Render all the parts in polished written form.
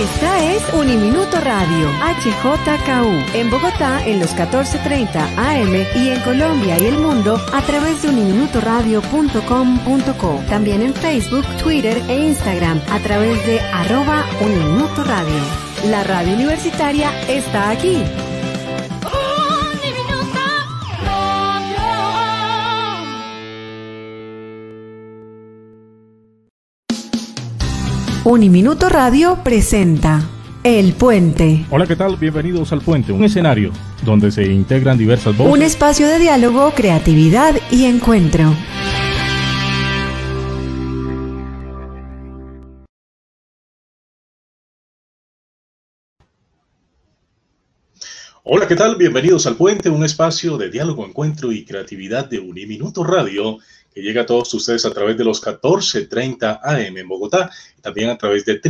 Esta es Uniminuto Radio, HJKU, en Bogotá en los 14:30 AM y en Colombia y el mundo a través de uniminutoradio.com.co. También en Facebook, Twitter e Instagram a través de @Uniminuto Radio. La radio universitaria está aquí. Uniminuto Radio presenta El Puente. Hola, ¿qué tal? Bienvenidos al Puente, un escenario donde se integran diversas voces. Un espacio de diálogo, creatividad y encuentro. Hola, ¿qué tal? Bienvenidos al Puente, un espacio de diálogo, encuentro y creatividad de Uniminuto Radio, que llega a todos ustedes a través de los 14:30 AM en Bogotá y también a través de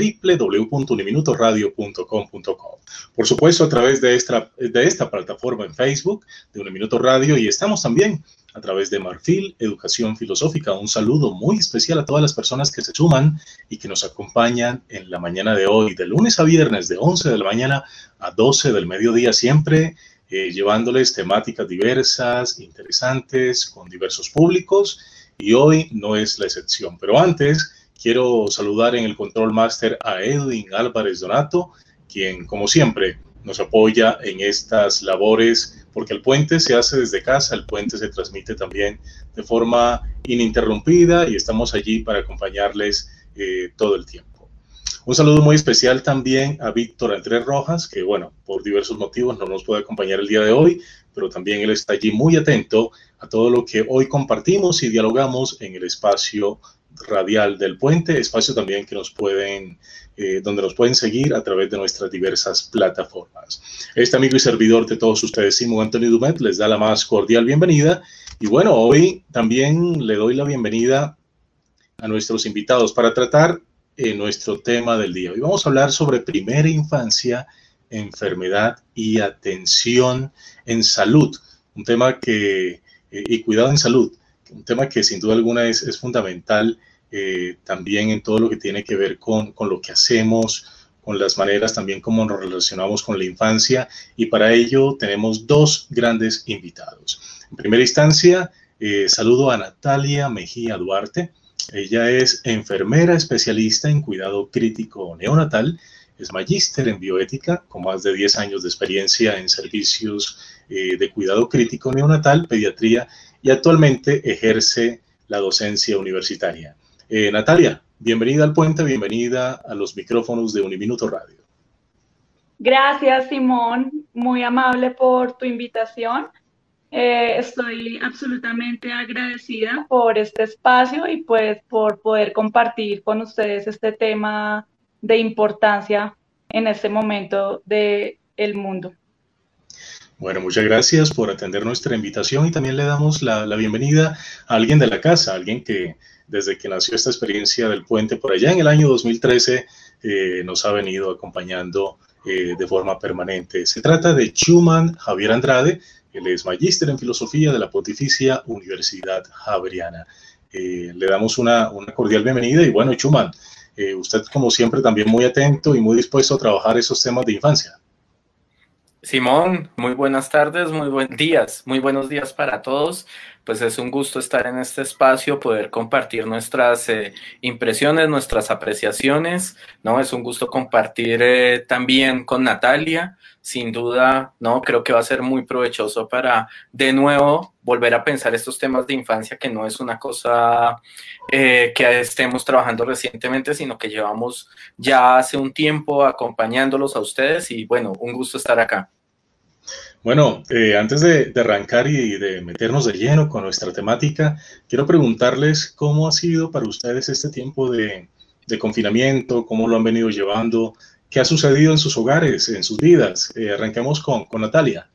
www.uniminutoradio.com.co. Por supuesto, a través de esta plataforma en Facebook de Uniminuto Radio, y estamos también a través de Marfil Educación Filosófica. Un saludo muy especial a todas las personas que se suman y que nos acompañan en la mañana de hoy, de lunes a viernes, de 11 de la mañana a 12 del mediodía, siempre llevándoles temáticas diversas, interesantes, con diversos públicos, y hoy no es la excepción. Pero antes, quiero saludar en el Control Master a Edwin Álvarez Donato, quien, como siempre, nos apoya en estas labores, porque el puente se hace desde casa, el puente se transmite también de forma ininterrumpida y estamos allí para acompañarles todo el tiempo. Un saludo muy especial también a Víctor Andrés Rojas, que bueno, por diversos motivos no nos puede acompañar el día de hoy, pero también él está allí muy atento a todo lo que hoy compartimos y dialogamos en el espacio radial del Puente, espacio también que donde nos pueden seguir a través de nuestras diversas plataformas. Este amigo y servidor de todos ustedes, Simón Antonio Dumet, les da la más cordial bienvenida. Y bueno, hoy también le doy la bienvenida a nuestros invitados para tratar nuestro tema del día. Hoy vamos a hablar sobre primera infancia, enfermedad y atención en salud. Un tema y cuidado en salud, un tema que sin duda alguna es fundamental también en todo lo que tiene que ver con lo que hacemos, con las maneras también como nos relacionamos con la infancia, y para ello tenemos dos grandes invitados. En primera instancia, saludo a Natalia Mejía Duarte. Ella es enfermera especialista en cuidado crítico neonatal, es magíster en bioética con más de 10 años de experiencia en servicios de cuidado crítico neonatal, pediatría, y actualmente ejerce la docencia universitaria. Natalia, bienvenida al Puente, bienvenida a los micrófonos de Uniminuto Radio. Gracias, Simón, muy amable por tu invitación. Estoy absolutamente agradecida por este espacio y pues por poder compartir con ustedes este tema de importancia en este momento del mundo. Bueno, muchas gracias por atender nuestra invitación, y también le damos la bienvenida a alguien de la casa, alguien que desde que nació esta experiencia del Puente por allá en el año 2013 nos ha venido acompañando de forma permanente. Se trata de Chuman Javier Andrade. Él es magíster en filosofía de la Pontificia Universidad Javeriana. Le damos una cordial bienvenida, y bueno, Chuman, usted como siempre también muy atento y muy dispuesto a trabajar esos temas de infancia. Simón, muy buenas tardes, muy buenos días para todos. Pues es un gusto estar en este espacio, poder compartir nuestras impresiones, nuestras apreciaciones, ¿no? Es un gusto compartir también con Natalia. Sin duda, ¿no? Creo que va a ser muy provechoso para, de nuevo, volver a pensar estos temas de infancia, que no es una cosa que estemos trabajando recientemente, sino que llevamos ya hace un tiempo acompañándolos a ustedes, y bueno, un gusto estar acá. Bueno, antes de arrancar y de meternos de lleno con nuestra temática, quiero preguntarles cómo ha sido para ustedes este tiempo de confinamiento, cómo lo han venido llevando, qué ha sucedido en sus hogares, en sus vidas. Arranquemos con Natalia.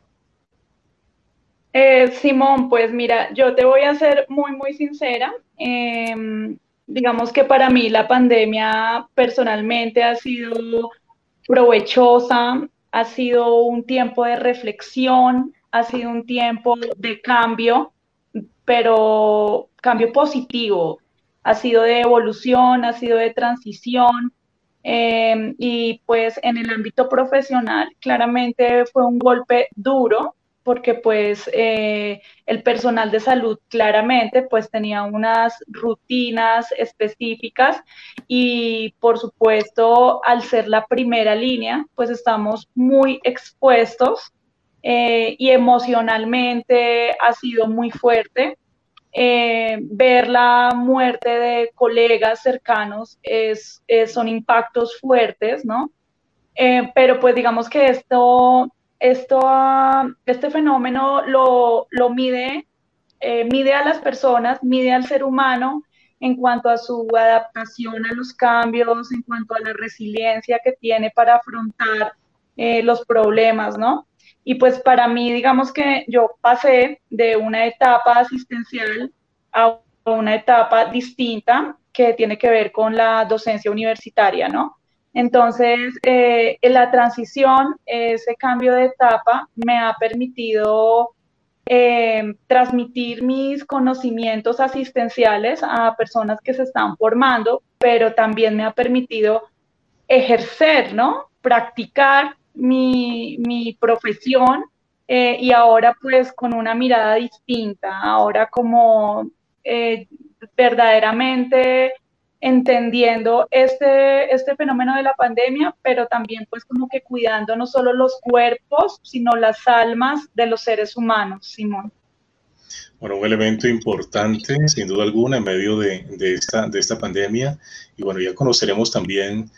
Simón, pues mira, yo te voy a ser muy sincera. Digamos que para mí la pandemia personalmente ha sido provechosa, ha sido un tiempo de reflexión, ha sido un tiempo de cambio, pero cambio positivo, ha sido de evolución, ha sido de transición. Y pues en el ámbito profesional claramente fue un golpe duro porque pues el personal de salud claramente pues tenía unas rutinas específicas y por supuesto al ser la primera línea pues estamos muy expuestos y emocionalmente ha sido muy fuerte. Ver la muerte de colegas cercanos son impactos fuertes, ¿no? Pero pues digamos que este fenómeno lo mide a las personas, mide al ser humano en cuanto a su adaptación a los cambios, en cuanto a la resiliencia que tiene para afrontar los problemas, ¿no? Y pues para mí, digamos que yo pasé de una etapa asistencial a una etapa distinta que tiene que ver con la docencia universitaria, ¿no? Entonces, la transición, ese cambio de etapa me ha permitido transmitir mis conocimientos asistenciales a personas que se están formando, pero también me ha permitido ejercer, ¿no? Practicar mi profesión y ahora pues con una mirada distinta, ahora como verdaderamente entendiendo este fenómeno de la pandemia, pero también pues como que cuidando no solo los cuerpos, sino las almas de los seres humanos, Simón. Bueno, un elemento importante, sin duda alguna, en medio de esta pandemia. Y bueno, ya conoceremos también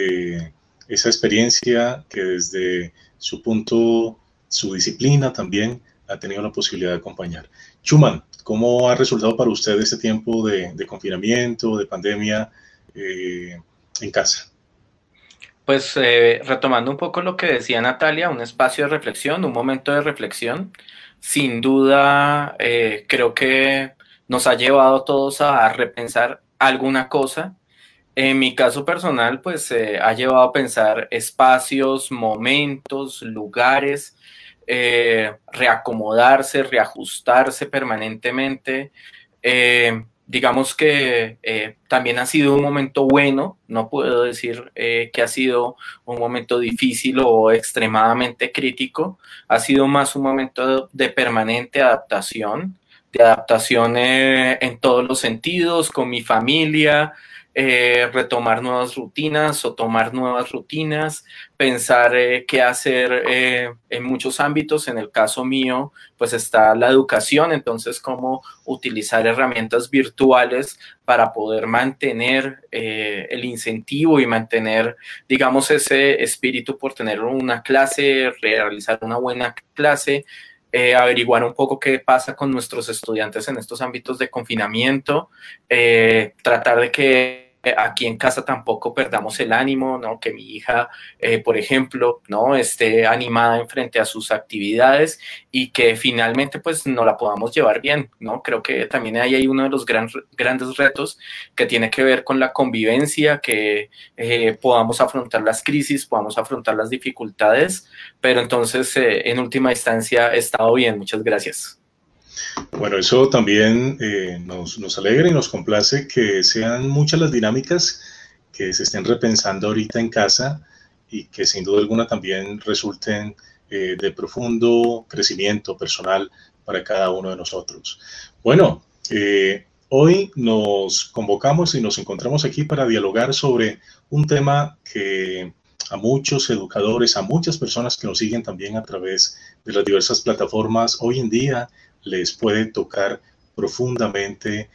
esa experiencia que desde su punto, su disciplina también ha tenido la posibilidad de acompañar. Schumann, ¿cómo ha resultado para usted este tiempo de confinamiento, de pandemia en casa? Pues retomando un poco lo que decía Natalia, un espacio de reflexión, un momento de reflexión, sin duda creo que nos ha llevado a todos a repensar alguna cosa. En mi caso personal, pues ha llevado a pensar espacios, momentos, lugares, reacomodarse, reajustarse permanentemente. Digamos que también ha sido un momento bueno, no puedo decir que ha sido un momento difícil o extremadamente crítico, ha sido más un momento de permanente adaptación, en todos los sentidos, con mi familia, retomar nuevas rutinas o tomar nuevas rutinas, pensar qué hacer en muchos ámbitos. En el caso mío, pues está la educación, entonces cómo utilizar herramientas virtuales para poder mantener el incentivo y mantener, digamos, ese espíritu por tener una clase, realizar una buena clase, averiguar un poco qué pasa con nuestros estudiantes en estos ámbitos de confinamiento, tratar de que aquí en casa tampoco perdamos el ánimo, ¿no? Que mi hija, por ejemplo, ¿no? Esté animada en frente a sus actividades y que finalmente pues no la podamos llevar bien, ¿no? Creo que también hay uno de los grandes retos que tiene que ver con la convivencia, que podamos afrontar las crisis, podamos afrontar las dificultades, pero entonces en última instancia he estado bien. Muchas gracias. Bueno, eso también nos alegra y nos complace que sean muchas las dinámicas que se estén repensando ahorita en casa y que sin duda alguna también resulten de profundo crecimiento personal para cada uno de nosotros. Bueno, hoy nos convocamos y nos encontramos aquí para dialogar sobre un tema que a muchos educadores, a muchas personas que nos siguen también a través de las diversas plataformas, hoy en día les puede tocar profundamente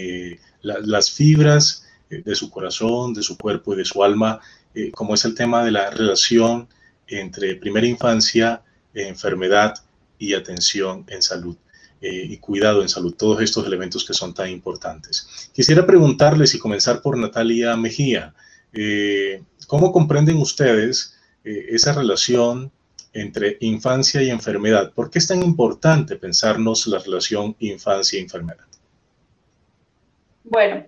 las fibras de su corazón, de su cuerpo y de su alma, como es el tema de la relación entre primera infancia, enfermedad y atención en salud y cuidado en salud, todos estos elementos que son tan importantes. Quisiera preguntarles y comenzar por Natalia Mejía, ¿cómo comprenden ustedes esa relación entre infancia y enfermedad? ¿Por qué es tan importante pensarnos la relación infancia y enfermedad? Bueno,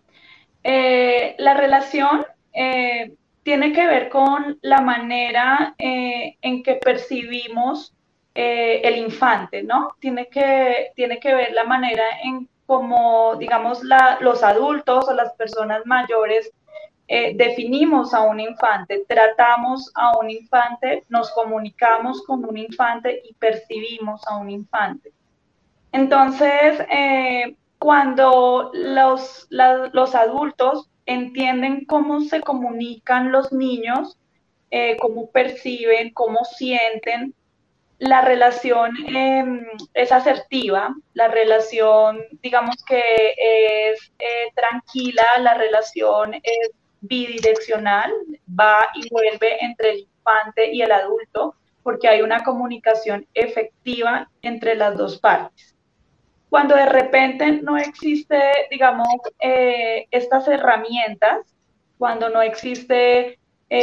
la relación tiene que ver con la manera en que percibimos el infante, ¿no? Tiene que ver la manera en cómo, digamos, los adultos o las personas mayores definimos a un infante, tratamos a un infante, nos comunicamos con un infante y percibimos a un infante. Entonces, cuando los adultos entienden cómo se comunican los niños, cómo perciben, cómo sienten, la relación es asertiva, la relación, digamos que es tranquila, la relación es bidireccional, va y vuelve entre el infante y el adulto, porque hay una comunicación efectiva entre las dos partes. Cuando de repente no existe, digamos, estas herramientas, cuando no existe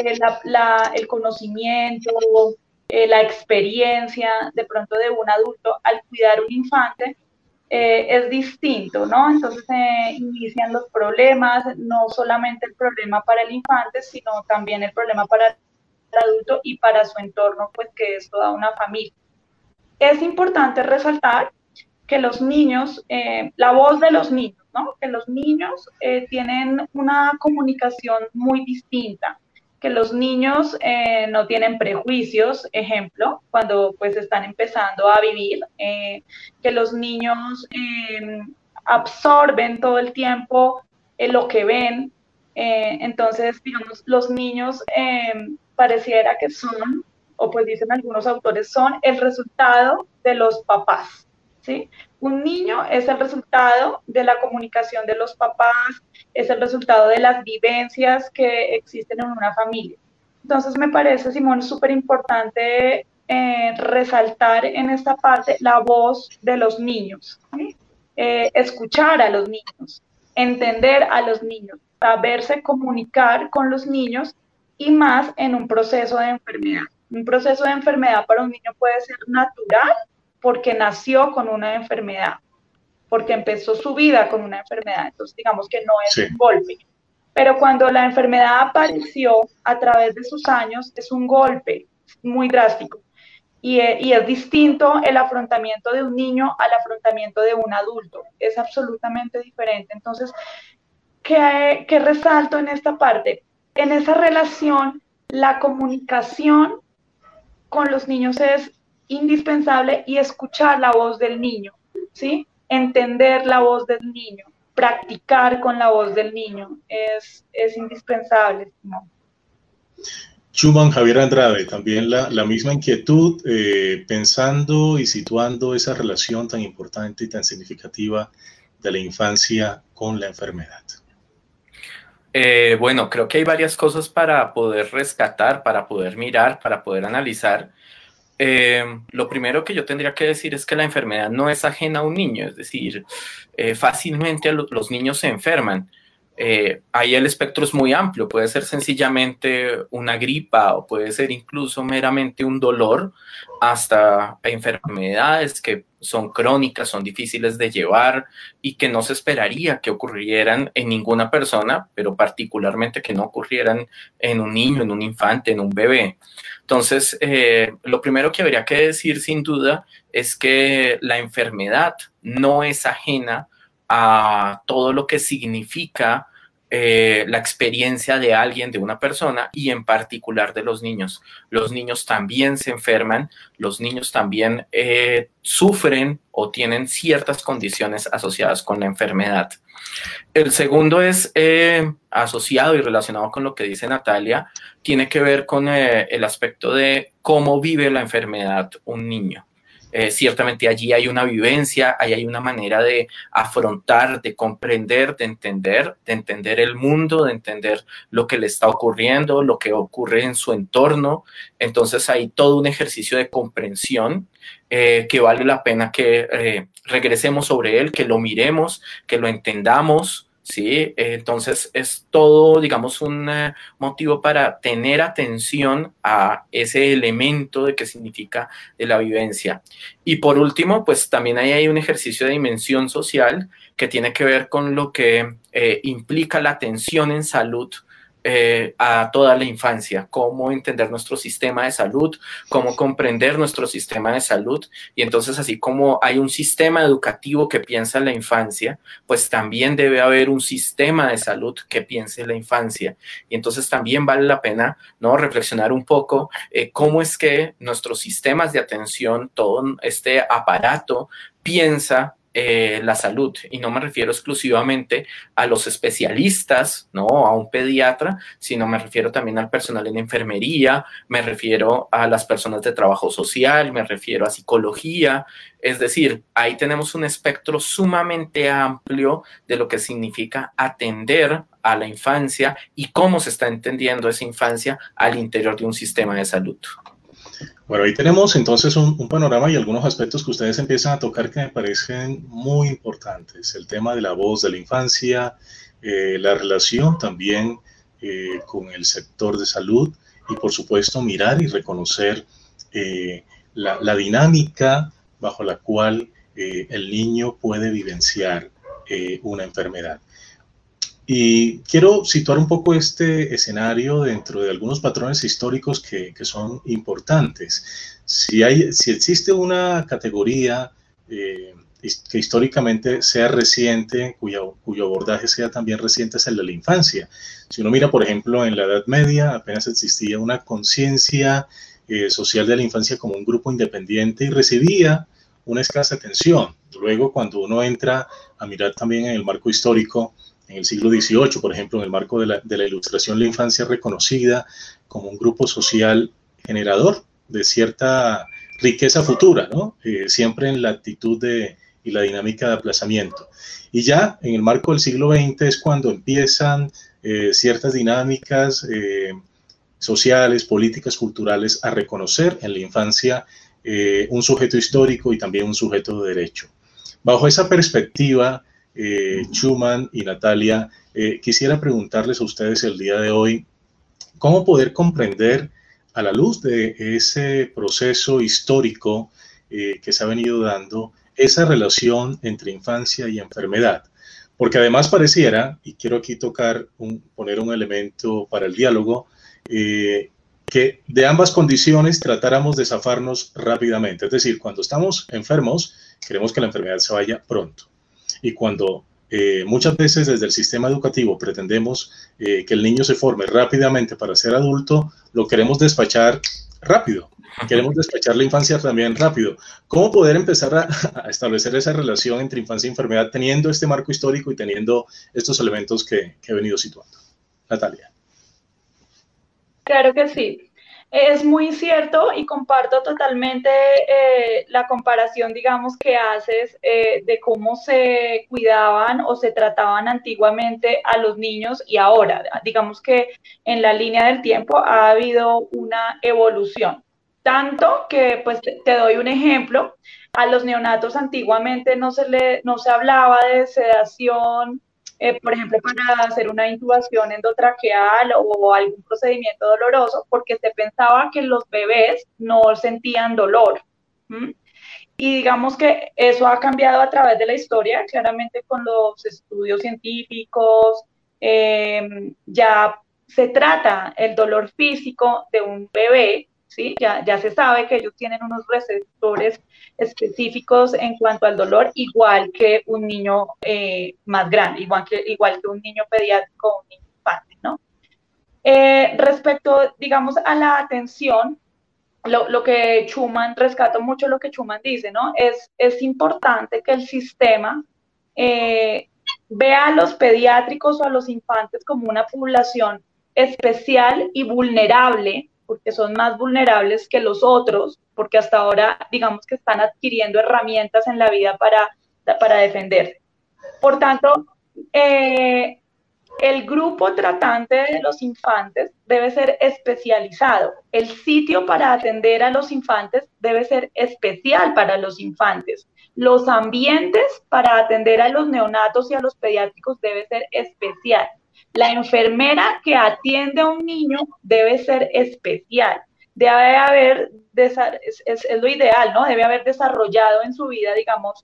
el conocimiento, la experiencia de pronto de un adulto al cuidar un infante, es distinto, ¿no? Entonces inician los problemas, no solamente el problema para el infante, sino también el problema para el adulto y para su entorno, pues que es toda una familia. Es importante resaltar que los niños, la voz de los niños, ¿no? Que los niños tienen una comunicación muy distinta, que los niños no tienen prejuicios, ejemplo, cuando pues están empezando a vivir, que los niños absorben todo el tiempo lo que ven, entonces, digamos, los niños pareciera que son, o pues dicen algunos autores, son el resultado de los papás, ¿sí? Un niño es el resultado de la comunicación de los papás, es el resultado de las vivencias que existen en una familia. Entonces me parece, Simón, súper importante resaltar en esta parte la voz de los niños, ¿sí? Escuchar a los niños, entender a los niños, saberse comunicar con los niños y más en un proceso de enfermedad. Un proceso de enfermedad para un niño puede ser natural porque nació con una enfermedad, porque empezó su vida con una enfermedad, entonces digamos que no es un golpe. Pero cuando la enfermedad apareció a través de sus años, es un golpe muy drástico. Y es distinto el afrontamiento de un niño al afrontamiento de un adulto. Es absolutamente diferente. Entonces, ¿qué resalto en esta parte? En esa relación, la comunicación con los niños es indispensable y escuchar la voz del niño, ¿sí? Entender la voz del niño, practicar con la voz del niño, es indispensable, ¿no? Schumann, Javier Andrade, también la misma inquietud, pensando y situando esa relación tan importante y tan significativa de la infancia con la enfermedad. Bueno, creo que hay varias cosas para poder rescatar, para poder mirar, para poder analizar. Lo primero que yo tendría que decir es que la enfermedad no es ajena a un niño, es decir, fácilmente los niños se enferman. Ahí el espectro es muy amplio, puede ser sencillamente una gripa o puede ser incluso meramente un dolor, hasta enfermedades que son crónicas, son difíciles de llevar y que no se esperaría que ocurrieran en ninguna persona, pero particularmente que no ocurrieran en un niño, en un infante, en un bebé. Entonces, lo primero que habría que decir sin duda es que la enfermedad no es ajena a todo lo que significa la experiencia de alguien, de una persona, y en particular de los niños. Los niños también se enferman, los niños también sufren o tienen ciertas condiciones asociadas con la enfermedad. El segundo es asociado y relacionado con lo que dice Natalia, tiene que ver con el aspecto de cómo vive la enfermedad un niño. Ciertamente allí hay una vivencia, ahí hay una manera de afrontar, de comprender, de entender el mundo, de entender lo que le está ocurriendo, lo que ocurre en su entorno. Entonces hay todo un ejercicio de comprensión que vale la pena que regresemos sobre él, que lo miremos, que lo entendamos. Sí, entonces es todo, digamos, un motivo para tener atención a ese elemento de qué significa de la vivencia. Y por último, pues también hay un ejercicio de dimensión social que tiene que ver con lo que implica la atención en salud a toda la infancia, cómo entender nuestro sistema de salud, cómo comprender nuestro sistema de salud. Y entonces, así como hay un sistema educativo que piensa en la infancia, pues también debe haber un sistema de salud que piense en la infancia. Y entonces también vale la pena, ¿no?, reflexionar un poco cómo es que nuestros sistemas de atención, todo este aparato, piensa la salud, y no me refiero exclusivamente a los especialistas, ¿no?, a un pediatra, sino me refiero también al personal en enfermería, me refiero a las personas de trabajo social, me refiero a psicología. Es decir, ahí tenemos un espectro sumamente amplio de lo que significa atender a la infancia y cómo se está entendiendo esa infancia al interior de un sistema de salud. Bueno, ahí tenemos entonces un panorama y algunos aspectos que ustedes empiezan a tocar que me parecen muy importantes. El tema de la voz de la infancia, la relación también con el sector de salud y, por supuesto, mirar y reconocer la dinámica bajo la cual el niño puede vivenciar una enfermedad. Y quiero situar un poco este escenario dentro de algunos patrones históricos que son importantes. Si existe una categoría que históricamente sea reciente, cuyo abordaje sea también reciente, es el de la infancia. Si uno mira, por ejemplo, en la Edad Media apenas existía una conciencia social de la infancia como un grupo independiente y recibía una escasa atención. Luego, cuando uno entra a mirar también en el marco histórico, en el siglo XVIII, por ejemplo, en el marco de la Ilustración, la infancia es reconocida como un grupo social generador de cierta riqueza futura, ¿no? Siempre en la actitud y la dinámica de aplazamiento. Y ya en el marco del siglo XX es cuando empiezan ciertas dinámicas sociales, políticas, culturales a reconocer en la infancia un sujeto histórico y también un sujeto de derecho. Bajo esa perspectiva, Schumann y Natalia, quisiera preguntarles a ustedes el día de hoy cómo poder comprender a la luz de ese proceso histórico que se ha venido dando esa relación entre infancia y enfermedad, porque además pareciera, y quiero aquí poner un elemento para el diálogo, que de ambas condiciones tratáramos de zafarnos rápidamente, es decir, cuando estamos enfermos queremos que la enfermedad se vaya pronto. Y cuando muchas veces desde el sistema educativo pretendemos que el niño se forme rápidamente para ser adulto, lo queremos despachar rápido. Queremos despachar la infancia también rápido. ¿Cómo poder empezar a establecer esa relación entre infancia y enfermedad teniendo este marco histórico y teniendo estos elementos que he venido situando? Natalia. Claro que sí. Es muy cierto y comparto totalmente la comparación, digamos, que haces de cómo se cuidaban o se trataban antiguamente a los niños y ahora. Digamos que en la línea del tiempo ha habido una evolución. Tanto que, pues, te doy un ejemplo. A los neonatos antiguamente no se hablaba de sedación, por ejemplo, para hacer una intubación endotraqueal o algún procedimiento doloroso, porque se pensaba que los bebés no sentían dolor. Y digamos que eso ha cambiado a través de la historia, claramente con los estudios científicos, ya se trata el dolor físico de un bebé, ¿sí? Ya se sabe que ellos tienen unos receptores específicos en cuanto al dolor, igual que un niño más grande, igual que un niño pediátrico o un niño infante, ¿no? Respecto, digamos, a la atención, lo que Schumann, rescato mucho lo que Schumann dice, ¿no? Es importante que el sistema vea a los pediátricos o a los infantes como una población especial y vulnerable, porque son más vulnerables que los otros, porque hasta ahora, digamos que están adquiriendo herramientas en la vida para defenderse. Por tanto, el grupo tratante de los infantes debe ser especializado. El sitio para atender a los infantes debe ser especial para los infantes. Los ambientes para atender a los neonatos y a los pediátricos debe ser especial. La enfermera que atiende a un niño debe ser especial. Debe haber, es lo ideal, ¿no? Debe haber desarrollado en su vida, digamos,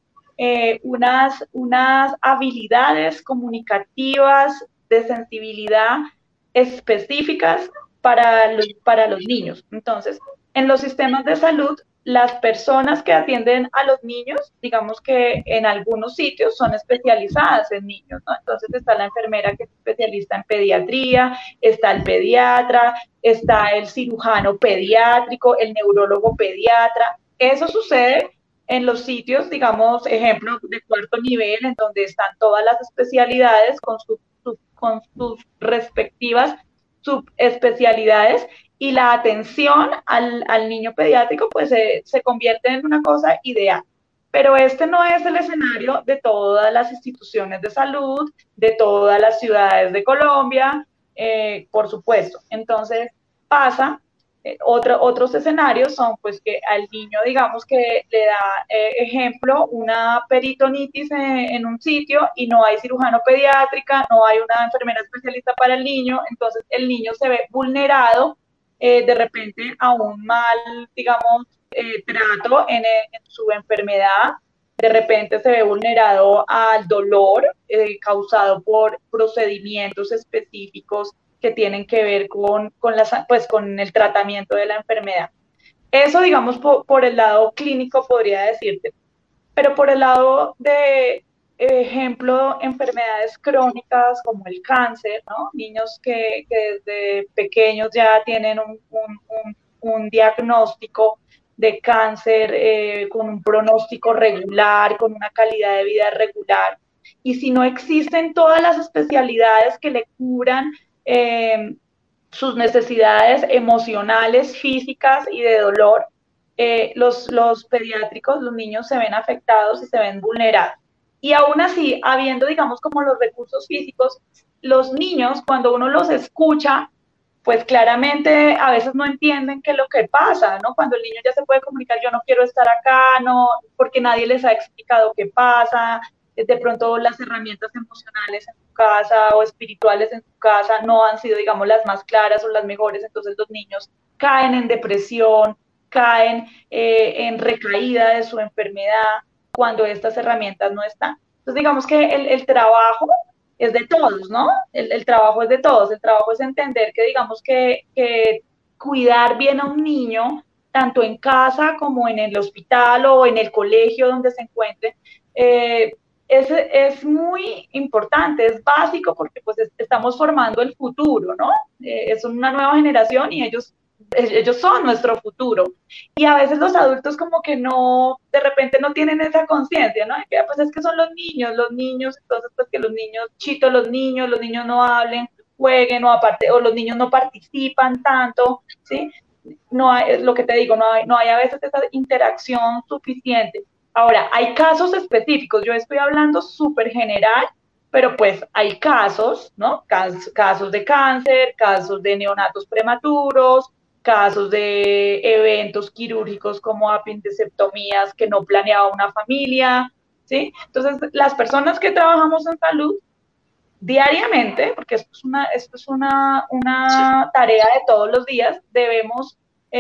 unas habilidades comunicativas de sensibilidad específicas para los niños. Entonces, en los sistemas de salud, las personas que atienden a los niños, digamos que en algunos sitios son especializadas en niños, ¿no? Entonces está la enfermera que es especialista en pediatría, está el pediatra, está el cirujano pediátrico, el neurólogo pediatra. Eso sucede en los sitios, digamos, ejemplo, de cuarto nivel, en donde están todas las especialidades con sus respectivas subespecialidades, y la atención al niño pediátrico pues se convierte en una cosa ideal. Pero este no es el escenario de todas las instituciones de salud, de todas las ciudades de Colombia, por supuesto. Entonces pasa, otros escenarios son pues que al niño, digamos que le da, ejemplo, una peritonitis en un sitio y no hay cirujano pediátrica, no hay una enfermera especialista para el niño, entonces el niño se ve vulnerado de repente a un mal, digamos, trato en su enfermedad, de repente se ve vulnerado al dolor causado por procedimientos específicos que tienen que ver con el tratamiento de la enfermedad. Eso, digamos, por el lado clínico podría decirte, pero por el lado de, ejemplo, enfermedades crónicas como el cáncer, ¿no? Niños que desde pequeños ya tienen un diagnóstico de cáncer con un pronóstico regular, con una calidad de vida regular. Y si no existen todas las especialidades que le cubran sus necesidades emocionales, físicas y de dolor, los pediátricos, los niños se ven afectados y se ven vulnerados. Y aún así, habiendo, digamos, como los recursos físicos, los niños, cuando uno los escucha, pues claramente a veces no entienden qué es lo que pasa, ¿no? Cuando el niño ya se puede comunicar, yo no quiero estar acá, no, porque nadie les ha explicado qué pasa, de pronto las herramientas emocionales en su casa o espirituales en su casa no han sido, digamos, las más claras o las mejores, entonces los niños caen en depresión, caen en recaída de su enfermedad cuando estas herramientas no están. Entonces, digamos que el trabajo es de todos, ¿no? El trabajo es de todos, el trabajo es entender que, digamos, que cuidar bien a un niño, tanto en casa como en el hospital o en el colegio donde se encuentre, es muy importante, es básico, porque pues estamos formando el futuro, ¿no? Es una nueva generación y ellos son nuestro futuro. Y a veces los adultos como que no, de repente no tienen esa conciencia, ¿no? Que pues es que son los niños, entonces pues que los niños, chito los niños no hablen, jueguen, o los niños no participan tanto, ¿sí? No hay, lo que te digo, no hay a veces esa interacción suficiente. Ahora, hay casos específicos, yo estoy hablando súper general, pero pues hay casos, ¿no? Casos de cáncer, casos de neonatos prematuros, casos de eventos quirúrgicos como apendicectomías que no planeaba una familia, ¿sí? Entonces, las personas que trabajamos en salud diariamente, porque esto es una tarea de todos los días, debemos,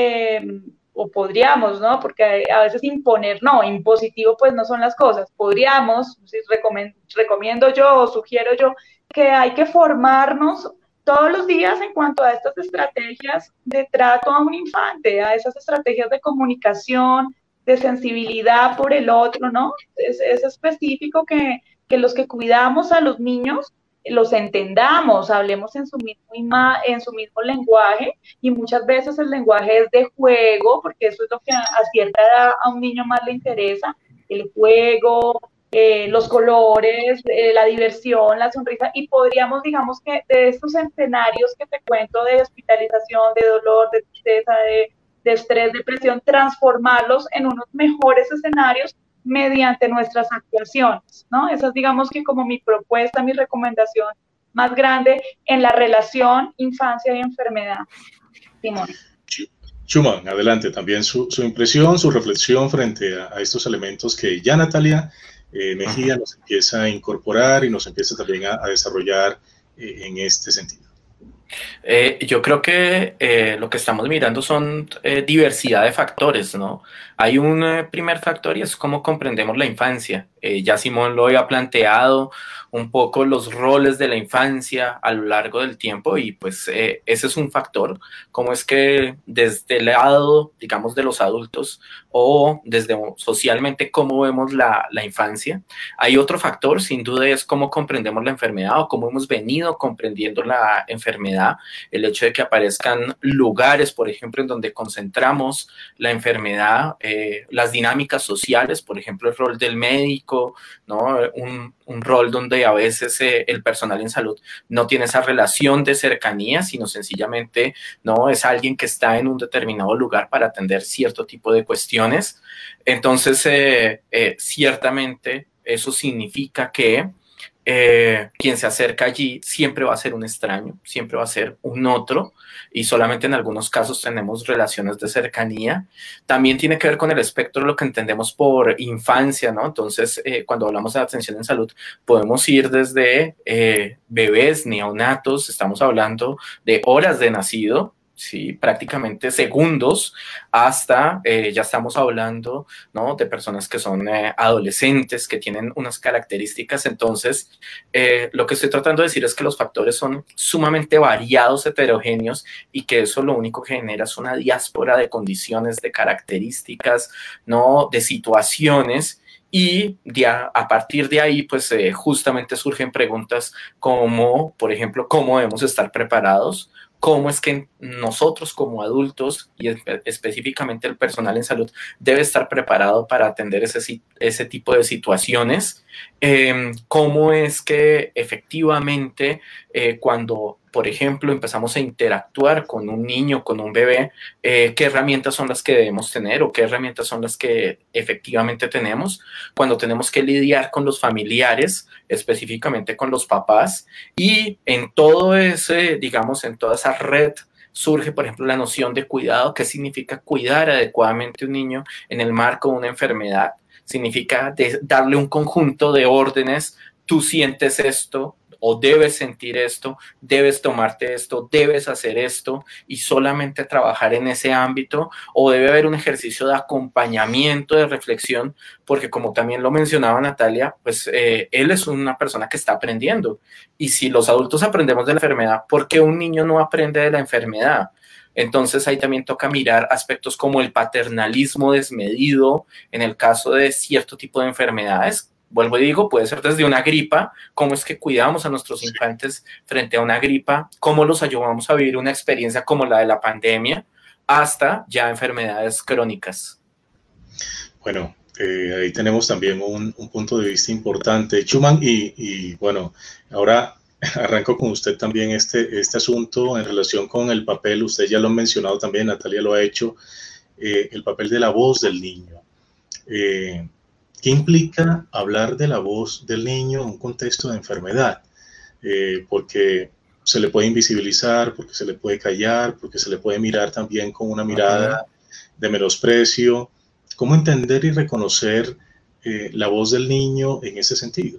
o podríamos, ¿no? Porque a veces impositivo pues no son las cosas, podríamos, recomiendo yo o sugiero yo, que hay que formarnos todos los días en cuanto a estas estrategias de trato a un infante, a esas estrategias de comunicación, de sensibilidad por el otro, ¿no? Es específico que los que cuidamos a los niños los entendamos, hablemos en su mismo lenguaje, y muchas veces el lenguaje es de juego, porque eso es lo que a cierta edad a un niño más le interesa, el juego, los colores, la diversión, la sonrisa, y podríamos, digamos que de estos escenarios que te cuento de hospitalización, de dolor, de tristeza, de estrés, depresión, transformarlos en unos mejores escenarios mediante nuestras actuaciones, ¿no? Esa es, digamos que como mi propuesta, mi recomendación más grande en la relación infancia y enfermedad. Simón. Schumann, adelante, también su impresión, su reflexión frente a estos elementos que ya Natalia Mejía nos empieza a incorporar y nos empieza también a desarrollar en este sentido. Yo creo que lo que estamos mirando son diversidad de factores, ¿no? Hay un primer factor y es cómo comprendemos la infancia. Ya Simón lo había planteado, un poco los roles de la infancia a lo largo del tiempo y pues ese es un factor, como es que desde el lado, digamos, de los adultos o desde socialmente cómo vemos la infancia. Hay otro factor, sin duda, es cómo comprendemos la enfermedad o cómo hemos venido comprendiendo la enfermedad, el hecho de que aparezcan lugares, por ejemplo, en donde concentramos la enfermedad, las dinámicas sociales, por ejemplo, el rol del médico, ¿no? Un rol donde a veces el personal en salud no tiene esa relación de cercanía, sino sencillamente no es alguien que está en un determinado lugar para atender cierto tipo de cuestiones. Entonces, ciertamente eso significa que quien se acerca allí siempre va a ser un extraño, siempre va a ser un otro, y solamente en algunos casos tenemos relaciones de cercanía. También tiene que ver con el espectro de lo que entendemos por infancia, ¿no? Entonces, cuando hablamos de atención en salud, podemos ir desde bebés, neonatos, estamos hablando de horas de nacido, sí, prácticamente segundos, hasta ya estamos hablando, ¿no? De personas que son adolescentes, que tienen unas características. Entonces, lo que estoy tratando de decir es que los factores son sumamente variados, heterogéneos, y que eso lo único que genera es una diáspora de condiciones, de características, ¿no? De situaciones. Y a partir de ahí, pues justamente surgen preguntas como, por ejemplo, ¿cómo debemos estar preparados? ¿Cómo es que nosotros como adultos y específicamente el personal en salud debe estar preparado para atender ese tipo de situaciones? ¿Cómo es que efectivamente cuando, por ejemplo, empezamos a interactuar con un niño, con un bebé, qué herramientas son las que debemos tener o qué herramientas son las que efectivamente tenemos cuando tenemos que lidiar con los familiares, específicamente con los papás? Y en todo ese, digamos, en toda esa red surge, por ejemplo, la noción de cuidado. ¿Qué significa cuidar adecuadamente a un niño en el marco de una enfermedad? Significa darle un conjunto de órdenes. Tú sientes esto o debes sentir esto, debes tomarte esto, debes hacer esto, y solamente trabajar en ese ámbito, o debe haber un ejercicio de acompañamiento, de reflexión, porque como también lo mencionaba Natalia, pues él es una persona que está aprendiendo, y si los adultos aprendemos de la enfermedad, ¿por qué un niño no aprende de la enfermedad? Entonces ahí también toca mirar aspectos como el paternalismo desmedido en el caso de cierto tipo de enfermedades. Vuelvo y digo, puede ser desde una gripa, cómo es que cuidamos a nuestros infantes frente a una gripa, cómo los ayudamos a vivir una experiencia como la de la pandemia, hasta ya enfermedades crónicas. Bueno, ahí tenemos también un punto de vista importante, Schumann, y bueno, ahora arranco con usted también este asunto en relación con el papel. Usted ya lo ha mencionado también, Natalia lo ha hecho, el papel de la voz del niño. ¿Qué implica hablar de la voz del niño en un contexto de enfermedad? Porque se le puede invisibilizar, porque se le puede callar, porque se le puede mirar también con una mirada de menosprecio. ¿Cómo entender y reconocer la voz del niño en ese sentido?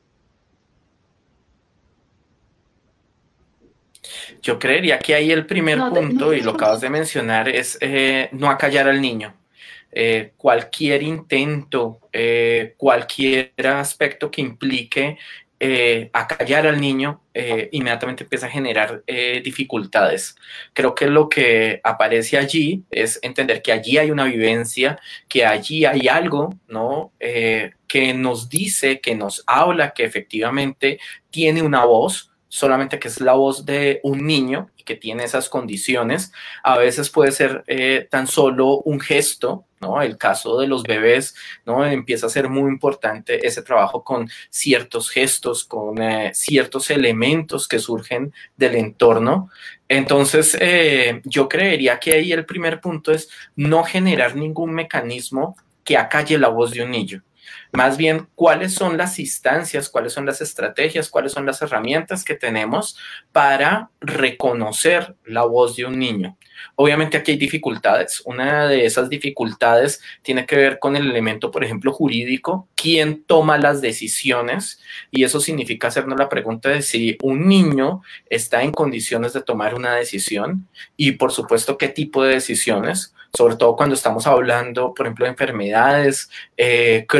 Yo creería que ahí el primer punto, y lo acabas de mencionar, es no acallar al niño. Cualquier intento, cualquier aspecto que implique acallar al niño, inmediatamente empieza a generar dificultades. Creo que lo que aparece allí es entender que allí hay una vivencia, que allí hay algo, ¿no? Que nos dice, que nos habla, que efectivamente tiene una voz, solamente que es la voz de un niño y que tiene esas condiciones. A veces puede ser tan solo un gesto, ¿no? El caso de los bebés, ¿no? Empieza a ser muy importante ese trabajo con ciertos gestos, con ciertos elementos que surgen del entorno. Entonces, yo creería que ahí el primer punto es no generar ningún mecanismo que acalle la voz de un niño. Más bien, ¿cuáles son las instancias, cuáles son las estrategias, cuáles son las herramientas que tenemos para reconocer la voz de un niño? Obviamente aquí hay dificultades. Una de esas dificultades tiene que ver con el elemento, por ejemplo, jurídico. ¿Quién toma las decisiones? Y eso significa hacernos la pregunta de si un niño está en condiciones de tomar una decisión y, por supuesto, qué tipo de decisiones, sobre todo cuando estamos hablando, por ejemplo, de enfermedades crónicas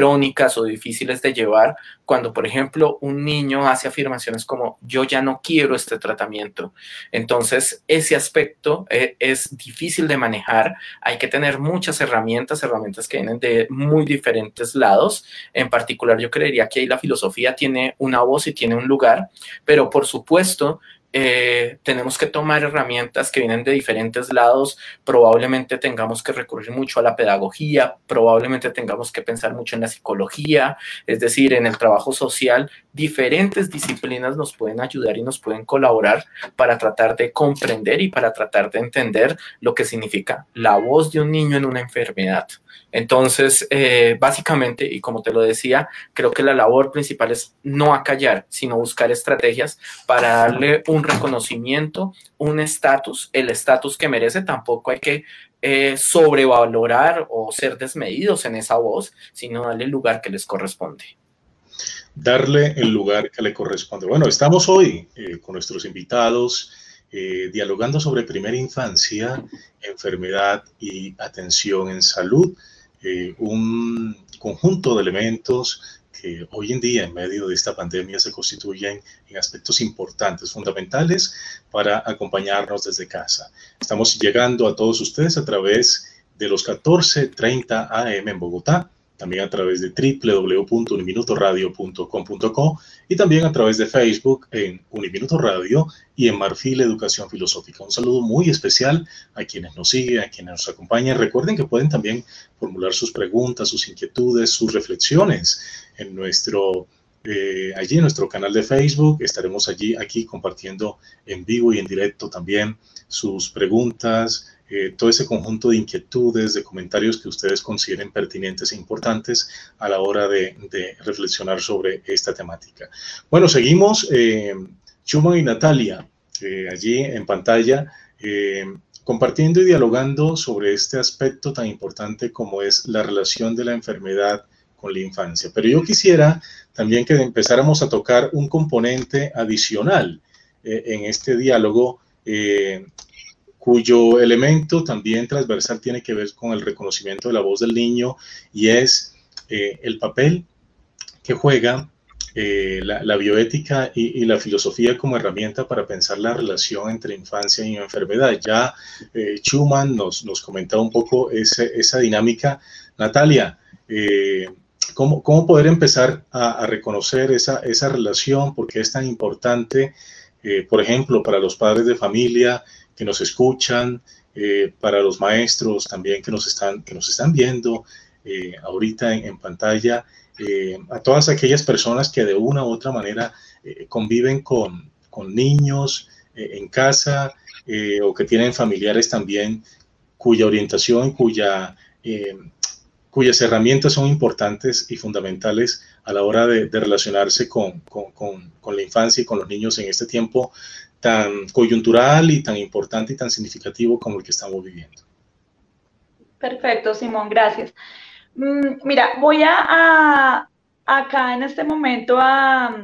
críticas o difíciles de llevar cuando, por ejemplo, un niño hace afirmaciones como yo ya no quiero este tratamiento. Entonces, ese aspecto es difícil de manejar. Hay que tener muchas herramientas que vienen de muy diferentes lados. En particular, yo creería que ahí la filosofía tiene una voz y tiene un lugar, pero por supuesto, tenemos que tomar herramientas que vienen de diferentes lados. Probablemente tengamos que recurrir mucho a la pedagogía, probablemente tengamos que pensar mucho en la psicología, es decir, en el trabajo social. Diferentes disciplinas nos pueden ayudar y nos pueden colaborar para tratar de comprender y para tratar de entender lo que significa la voz de un niño en una enfermedad. Entonces, básicamente, y como te lo decía, creo que la labor principal es no acallar, sino buscar estrategias para darle un reconocimiento, un estatus, el estatus que merece. Tampoco hay que sobrevalorar o ser desmedidos en esa voz, sino darle el lugar que les corresponde. Darle el lugar que le corresponde. Bueno, estamos hoy con nuestros invitados dialogando sobre primera infancia, enfermedad y atención en salud. Un conjunto de elementos que hoy en día, en medio de esta pandemia, se constituyen en aspectos importantes, fundamentales para acompañarnos desde casa. Estamos llegando a todos ustedes a través de los 14:30 AM en Bogotá, también a través de www.uniminutoradio.com.co y también a través de Facebook en Uniminuto Radio y en Marfil Educación Filosófica. Un saludo muy especial a quienes nos siguen, a quienes nos acompañan. Recuerden que pueden también formular sus preguntas, sus inquietudes, sus reflexiones en allí en nuestro canal de Facebook. Estaremos aquí compartiendo en vivo y en directo también sus preguntas, todo ese conjunto de inquietudes, de comentarios que ustedes consideren pertinentes e importantes a la hora de reflexionar sobre esta temática. Bueno, seguimos. Schumann y Natalia, allí en pantalla, compartiendo y dialogando sobre este aspecto tan importante como es la relación de la enfermedad con la infancia. Pero yo quisiera también que empezáramos a tocar un componente adicional en este diálogo, cuyo elemento también transversal tiene que ver con el reconocimiento de la voz del niño, y es el papel que juega la bioética y la filosofía como herramienta para pensar la relación entre infancia y enfermedad. Ya Schumann nos comentaba un poco esa dinámica. Natalia, ¿cómo poder empezar a reconocer esa relación? ¿Por qué es tan importante, por ejemplo, para los padres de familia que nos escuchan, para los maestros también que nos están viendo ahorita en pantalla, a todas aquellas personas que de una u otra manera conviven con niños en casa, o que tienen familiares también cuya orientación, cuyas herramientas son importantes y fundamentales a la hora de relacionarse con la infancia y con los niños en este tiempo tan coyuntural y tan importante y tan significativo como el que estamos viviendo. Perfecto, Simón, gracias. Mira, voy a acá en este momento a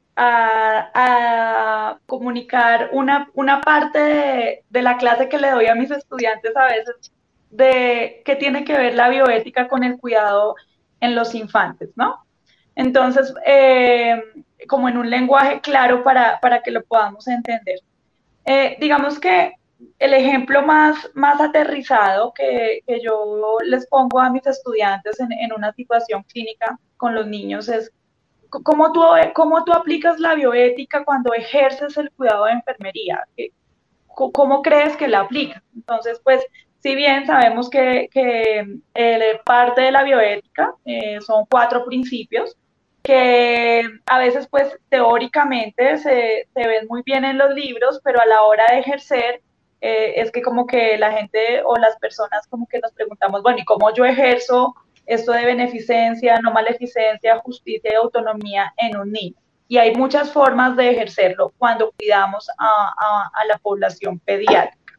comunicar una parte de la clase que le doy a mis estudiantes a veces, que tiene que ver la bioética con el cuidado en los infantes, ¿no? Entonces, como en un lenguaje claro para que lo podamos entender. Digamos que el ejemplo más aterrizado que yo les pongo a mis estudiantes en una situación clínica con los niños es cómo tú aplicas la bioética cuando ejerces el cuidado de enfermería. ¿Cómo crees que la aplicas? Entonces, pues, si bien sabemos que parte de la bioética son 4 principios, que a veces pues teóricamente se ven muy bien en los libros, pero a la hora de ejercer es que como que la gente o las personas como que nos preguntamos, bueno, ¿y cómo yo ejerzo esto de beneficencia, no maleficencia, justicia y autonomía en un niño? Y hay muchas formas de ejercerlo cuando cuidamos a la población pediátrica.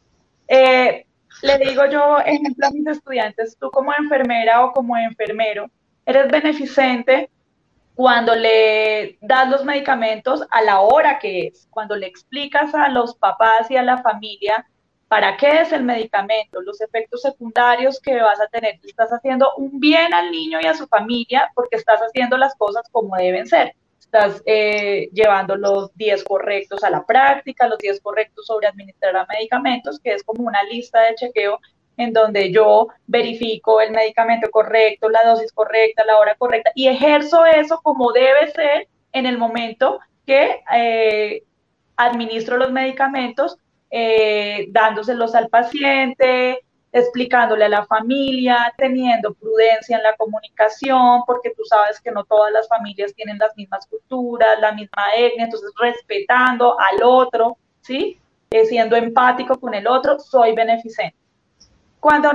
Le digo yo, ejemplo, a mis estudiantes, tú como enfermera o como enfermero, eres beneficente cuando le das los medicamentos a la hora que es, cuando le explicas a los papás y a la familia ¿Para qué es el medicamento? Los efectos secundarios que vas a tener. Estás haciendo un bien al niño y a su familia porque estás haciendo las cosas como deben ser. Estás llevando los 10 correctos a la práctica, los 10 correctos sobre administrar medicamentos, que es como una lista de chequeo en donde yo verifico el medicamento correcto, la dosis correcta, la hora correcta, y ejerzo eso como debe ser en el momento que administro los medicamentos, dándoselos al paciente, explicándole a la familia, teniendo prudencia en la comunicación, porque tú sabes que no todas las familias tienen las mismas culturas, la misma etnia, entonces respetando al otro, ¿sí? Siendo empático con el otro, soy beneficente. Cuando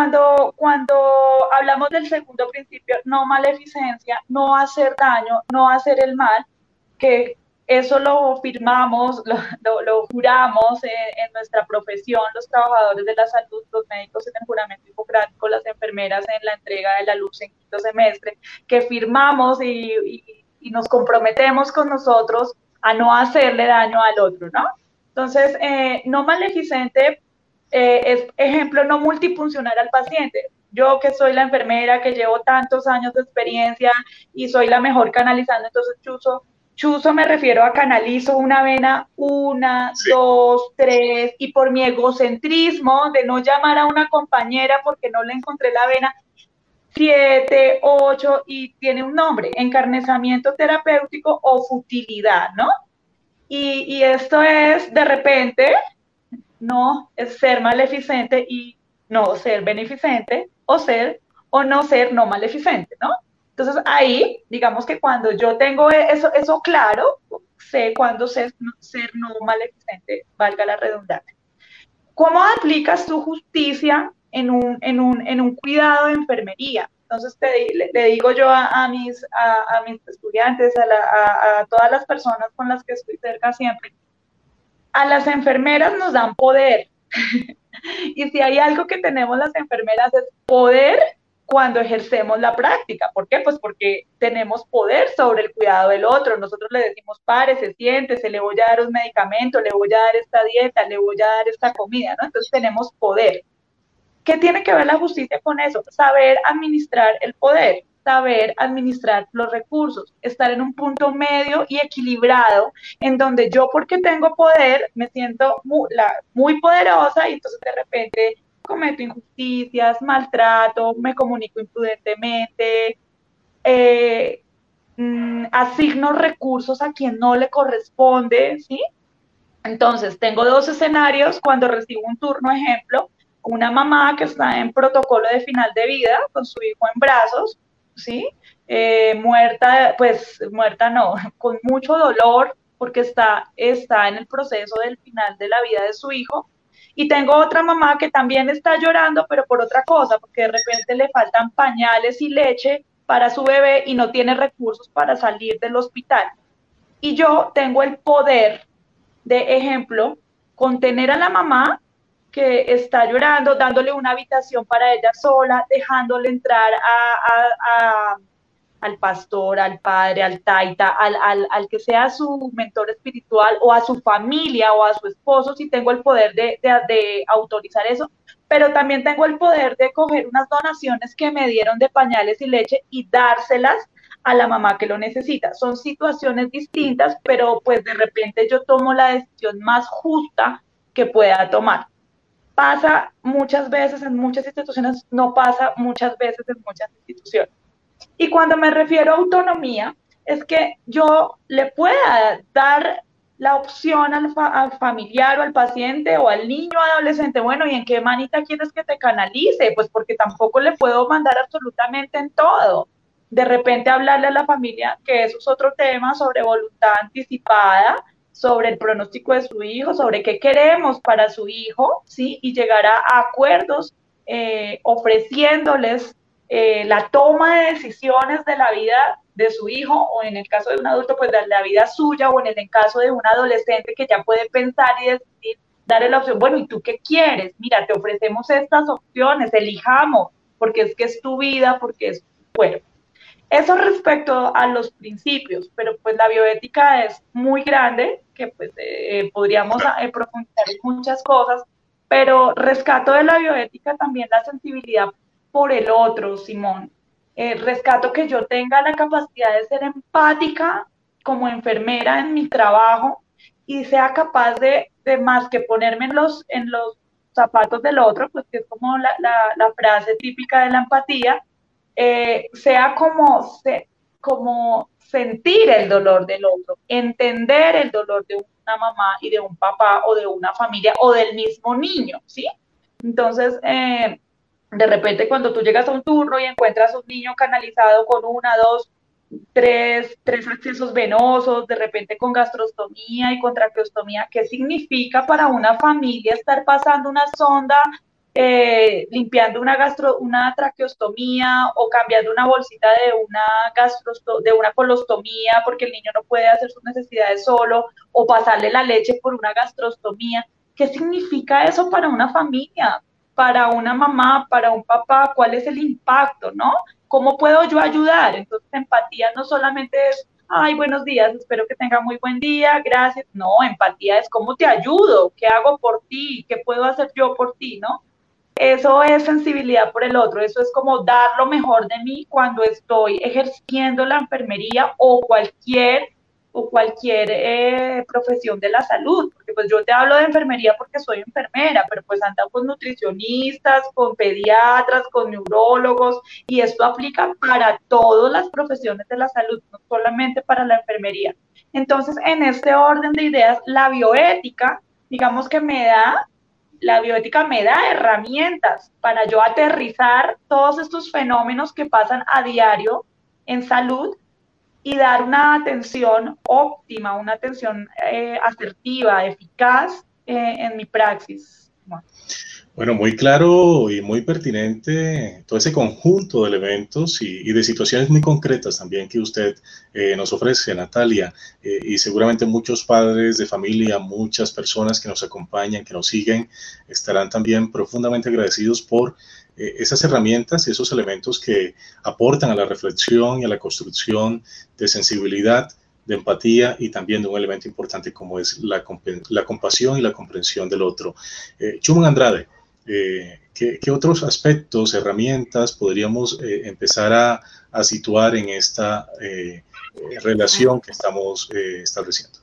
hablamos del segundo principio, no maleficencia, no hacer daño, no hacer el mal, que eso lo firmamos, lo juramos en nuestra profesión, los trabajadores de la salud, los médicos en el juramento hipocrático, las enfermeras en la entrega de la luz en quinto semestre, que firmamos y nos comprometemos con nosotros a no hacerle daño al otro, ¿no? Entonces, no maleficente es ejemplo no multifuncional al paciente. Yo que soy la enfermera, que llevo tantos años de experiencia y soy la mejor canalizando, entonces chuzo me refiero a canalizo una vena, 1, 2, 3, y por mi egocentrismo de no llamar a una compañera porque no le encontré la vena, 7, 8, y tiene un nombre, encarnizamiento terapéutico o futilidad, ¿no? Y esto es, de repente, no es ser maleficente y no ser beneficente, o no ser no maleficente, ¿no? Entonces ahí, digamos que cuando yo tengo eso claro, sé cuándo ser no maleficente, valga la redundancia. ¿Cómo aplicas tu justicia en un cuidado de enfermería? Entonces le digo yo a mis estudiantes, a todas las personas con las que estoy cerca siempre, a las enfermeras nos dan poder. Y si hay algo que tenemos las enfermeras es poder cuando ejercemos la práctica. ¿Por qué? Pues porque tenemos poder sobre el cuidado del otro. Nosotros le decimos, párese, siéntese, le voy a dar un medicamento, le voy a dar esta dieta, le voy a dar esta comida, ¿no? Entonces tenemos poder. ¿Qué tiene que ver la justicia con eso? Saber administrar el poder, saber administrar los recursos, estar en un punto medio y equilibrado, en donde yo, porque tengo poder, me siento muy poderosa y entonces de repente cometo injusticias, maltrato, me comunico imprudentemente, asigno recursos a quien no le corresponde, ¿sí? Entonces, tengo 2 escenarios cuando recibo un turno, ejemplo, una mamá que está en protocolo de final de vida con su hijo en brazos, ¿sí? Muerta no, con mucho dolor porque está en el proceso del final de la vida de su hijo. Y tengo otra mamá que también está llorando, pero por otra cosa, porque de repente le faltan pañales y leche para su bebé y no tiene recursos para salir del hospital. Y yo tengo el poder de, ejemplo, contener a la mamá que está llorando, dándole una habitación para ella sola, dejándole entrar al pastor, al padre, al taita, al que sea su mentor espiritual, o a su familia, o a su esposo, si tengo el poder de autorizar eso, pero también tengo el poder de coger unas donaciones que me dieron de pañales y leche y dárselas a la mamá que lo necesita. Son situaciones distintas, pero pues de repente yo tomo la decisión más justa que pueda tomar. Pasa muchas veces en muchas instituciones, no pasa muchas veces en muchas instituciones. Y cuando me refiero a autonomía, es que yo le pueda dar la opción al familiar o al paciente o al niño o adolescente, bueno, ¿y en qué manita quieres que te canalice? Pues porque tampoco le puedo mandar absolutamente en todo. De repente hablarle a la familia, que eso es otro tema, sobre voluntad anticipada, sobre el pronóstico de su hijo, sobre qué queremos para su hijo, ¿sí? Y llegar a acuerdos ofreciéndoles la toma de decisiones de la vida de su hijo, o en el caso de un adulto, pues de la vida suya, o en el caso de un adolescente que ya puede pensar y decidir, darle la opción, bueno, ¿y tú qué quieres? Mira, te ofrecemos estas opciones, elijamos, porque es que es tu vida, porque es tu cuerpo. Eso respecto a los principios, pero pues la bioética es muy grande, que pues podríamos profundizar en muchas cosas, pero rescato de la bioética también la sensibilidad por el otro, Simón. Rescato que yo tenga la capacidad de ser empática como enfermera en mi trabajo y sea capaz de más que ponerme en los zapatos del otro, pues que es como la frase típica de la empatía, sea como sentir el dolor del otro, entender el dolor de una mamá y de un papá o de una familia o del mismo niño, ¿sí? Entonces, de repente cuando tú llegas a un turno y encuentras a un niño canalizado con una, dos, tres accesos venosos, de repente con gastrostomía y con traqueostomía, ¿qué significa para una familia estar pasando una sonda, limpiando una traqueostomía o cambiando una bolsita de una colostomía porque el niño no puede hacer sus necesidades solo, o pasarle la leche por una gastrostomía? ¿Qué significa eso para una familia, para una mamá, para un papá? ¿Cuál es el impacto, no? ¿Cómo puedo yo ayudar? Entonces, empatía no solamente es, ay, buenos días, espero que tenga muy buen día, gracias. No, empatía es cómo te ayudo, qué hago por ti, qué puedo hacer yo por ti, ¿no? Eso es sensibilidad por el otro, eso es como dar lo mejor de mí cuando estoy ejerciendo la enfermería o cualquier profesión de la salud, porque pues yo te hablo de enfermería porque soy enfermera, pero pues ando con nutricionistas, con pediatras, con neurólogos, y esto aplica para todas las profesiones de la salud, no solamente para la enfermería. Entonces, en este orden de ideas, la bioética, digamos que la bioética me da herramientas para yo aterrizar todos estos fenómenos que pasan a diario en salud y dar una atención óptima, una atención asertiva, eficaz en mi praxis. Bueno, muy claro y muy pertinente todo ese conjunto de elementos y de situaciones muy concretas también que usted nos ofrece, Natalia, y seguramente muchos padres de familia, muchas personas que nos acompañan, que nos siguen, estarán también profundamente agradecidos por esas herramientas y esos elementos que aportan a la reflexión y a la construcción de sensibilidad, de empatía y también de un elemento importante como es la compasión y la comprensión del otro. Chuman Andrade, ¿qué otros aspectos, herramientas podríamos empezar a situar en esta relación que estamos estableciendo?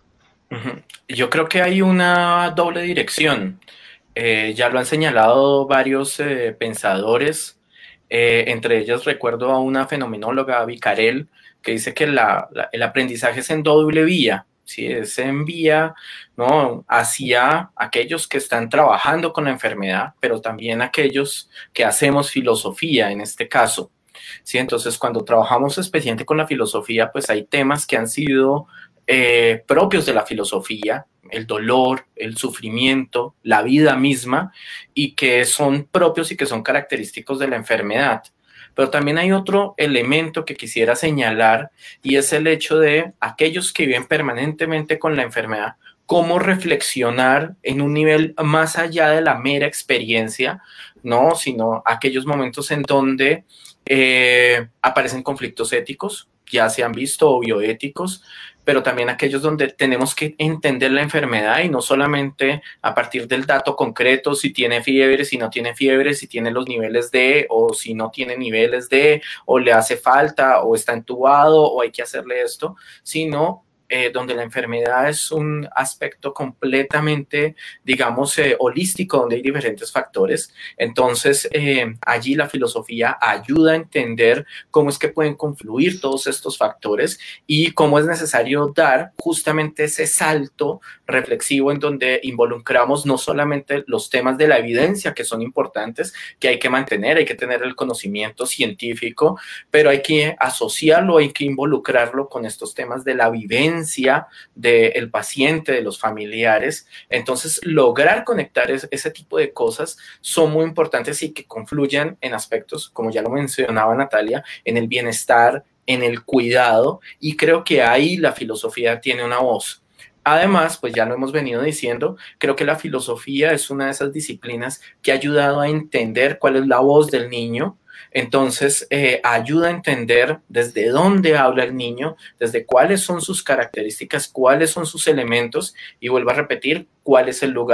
Yo creo que hay una doble dirección. Ya lo han señalado varios pensadores, entre ellos recuerdo a una fenomenóloga, Vicarel, que dice que el aprendizaje es en doble vía. ¿Sí? Es en vía, ¿no?, hacia aquellos que están trabajando con la enfermedad, pero también aquellos que hacemos filosofía en este caso. ¿Sí? Entonces, cuando trabajamos especialmente con la filosofía, pues hay temas que han sido propios de la filosofía, el dolor, el sufrimiento, la vida misma, y que son propios y que son característicos de la enfermedad. Pero también hay otro elemento que quisiera señalar, y es el hecho de aquellos que viven permanentemente con la enfermedad, cómo reflexionar en un nivel más allá de la mera experiencia, no, sino aquellos momentos en donde aparecen conflictos éticos, ya se han visto, o bioéticos, pero también aquellos donde tenemos que entender la enfermedad y no solamente a partir del dato concreto, si tiene fiebre, si no tiene fiebre, si tiene los niveles de, o si no tiene niveles de, o le hace falta, o está entubado, o hay que hacerle esto, sino donde la enfermedad es un aspecto completamente, digamos, holístico, donde hay diferentes factores. Entonces, allí la filosofía ayuda a entender cómo es que pueden confluir todos estos factores y cómo es necesario dar justamente ese salto reflexivo en donde involucramos no solamente los temas de la evidencia, que son importantes, que hay que mantener, hay que tener el conocimiento científico, pero hay que asociarlo, hay que involucrarlo con estos temas de la vivencia del paciente, de los familiares. Entonces, lograr conectar ese tipo de cosas son muy importantes y que confluyan en aspectos, como ya lo mencionaba Natalia, en el bienestar, en el cuidado, y creo que ahí la filosofía tiene una voz. Además, pues ya lo hemos venido diciendo, creo que la filosofía es una de esas disciplinas que ha ayudado a entender cuál es la voz del niño. Entonces, ayuda a entender desde dónde habla el niño, desde cuáles son sus características, cuáles son sus elementos, y vuelvo a repetir, cuál es el lugar.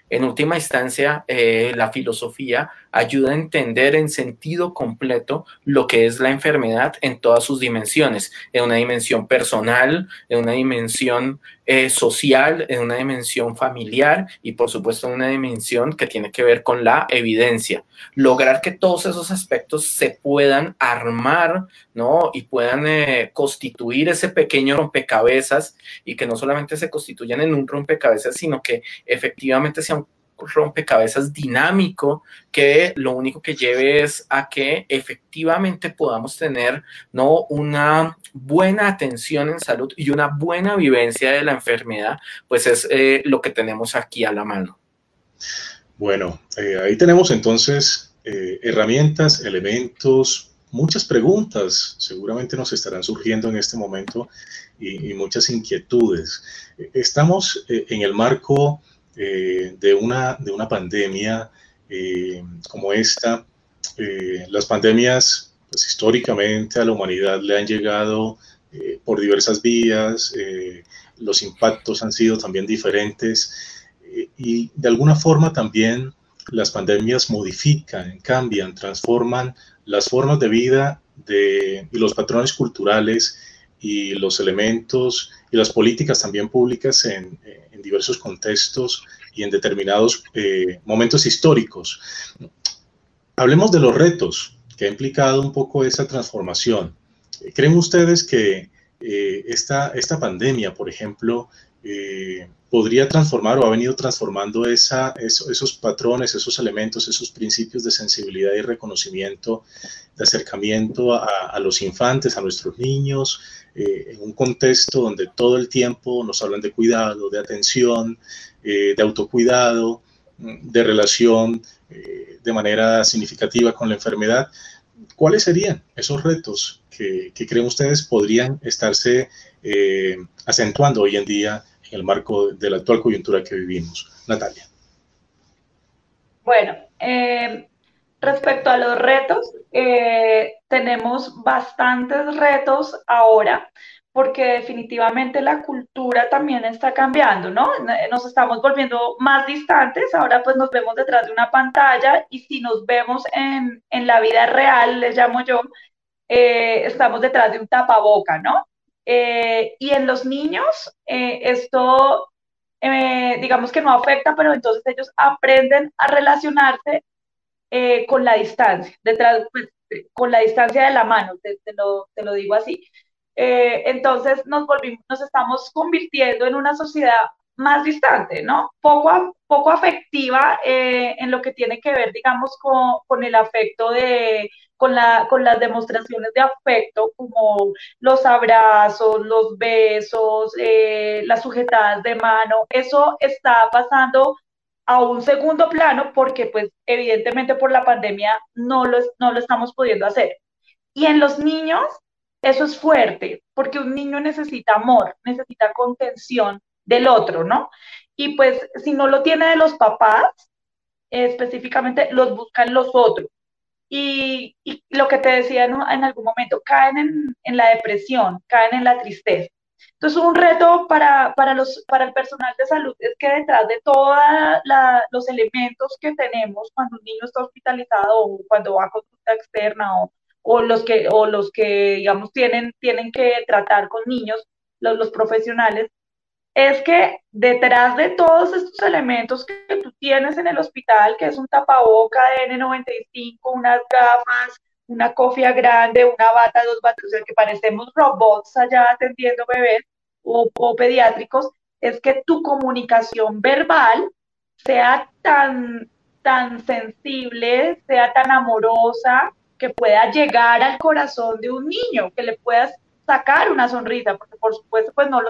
En última instancia, la filosofía ayuda a entender en sentido completo lo que es la enfermedad en todas sus dimensiones, en una dimensión personal, en una dimensión social, en una dimensión familiar y por supuesto en una dimensión que tiene que ver con la evidencia. Lograr que todos esos aspectos se puedan armar, ¿no? Y puedan constituir ese pequeño rompecabezas y que no solamente se constituyan en un rompecabezas, sino que efectivamente sea un rompecabezas dinámico que lo único que lleve es a que efectivamente podamos tener, ¿no?, una buena atención en salud y una buena vivencia de la enfermedad, pues es lo que tenemos aquí a la mano. Bueno, ahí tenemos entonces herramientas, elementos, muchas preguntas seguramente nos estarán surgiendo en este momento y muchas inquietudes. Estamos en el marco de una pandemia como esta. Las pandemias, pues, históricamente a la humanidad le han llegado por diversas vías, los impactos han sido también diferentes y de alguna forma también las pandemias modifican, cambian, transforman las formas de vida y los patrones culturales y los elementos y las políticas también públicas en diversos contextos y en determinados momentos históricos. Hablemos de los retos que ha implicado un poco esa transformación. ¿Creen ustedes que esta pandemia, por ejemplo, podría transformar o ha venido transformando esos patrones, esos elementos, esos principios de sensibilidad y reconocimiento, de acercamiento a los infantes, a nuestros niños, en un contexto donde todo el tiempo nos hablan de cuidado, de atención, de autocuidado, de relación de manera significativa con la enfermedad? ¿Cuáles serían esos retos que creen ustedes podrían estarse acentuando hoy en día en el marco de la actual coyuntura que vivimos? Natalia. Bueno, respecto a los retos, tenemos bastantes retos ahora, porque definitivamente la cultura también está cambiando, ¿no? Nos estamos volviendo más distantes, ahora pues nos vemos detrás de una pantalla y si nos vemos en la vida real, les llamo yo, estamos detrás de un tapaboca, ¿no? Y en los niños, esto digamos que no afecta, pero entonces ellos aprenden a relacionarse con la distancia, pues, con la distancia de la mano, te lo digo así. Entonces nos estamos convirtiendo en una sociedad más distante, ¿no? Poco afectiva en lo que tiene que ver, digamos, con el afecto con las demostraciones de afecto, como los abrazos, los besos, las sujetadas de mano. Eso está pasando a un segundo plano porque, pues, evidentemente por la pandemia no lo estamos pudiendo hacer. Y en los niños, eso es fuerte, porque un niño necesita amor, necesita contención del otro, ¿no? Y pues si no lo tiene de los papás, específicamente los buscan los otros. Y lo que te decía en algún momento, caen en la depresión, caen en la tristeza. Entonces, un reto para el personal de salud es que detrás de todos los elementos que tenemos cuando un niño está hospitalizado o cuando va a consulta externa o los que digamos, tienen que tratar con niños, los profesionales, es que detrás de todos estos elementos que tú tienes en el hospital, que es un tapaboca de N95, unas gafas, una cofia grande, una bata, dos batas, o sea, que parecemos robots allá atendiendo bebés o pediátricos, es que tu comunicación verbal sea tan sensible, sea tan amorosa, que pueda llegar al corazón de un niño, que le puedas sacar una sonrisa, porque por supuesto pues no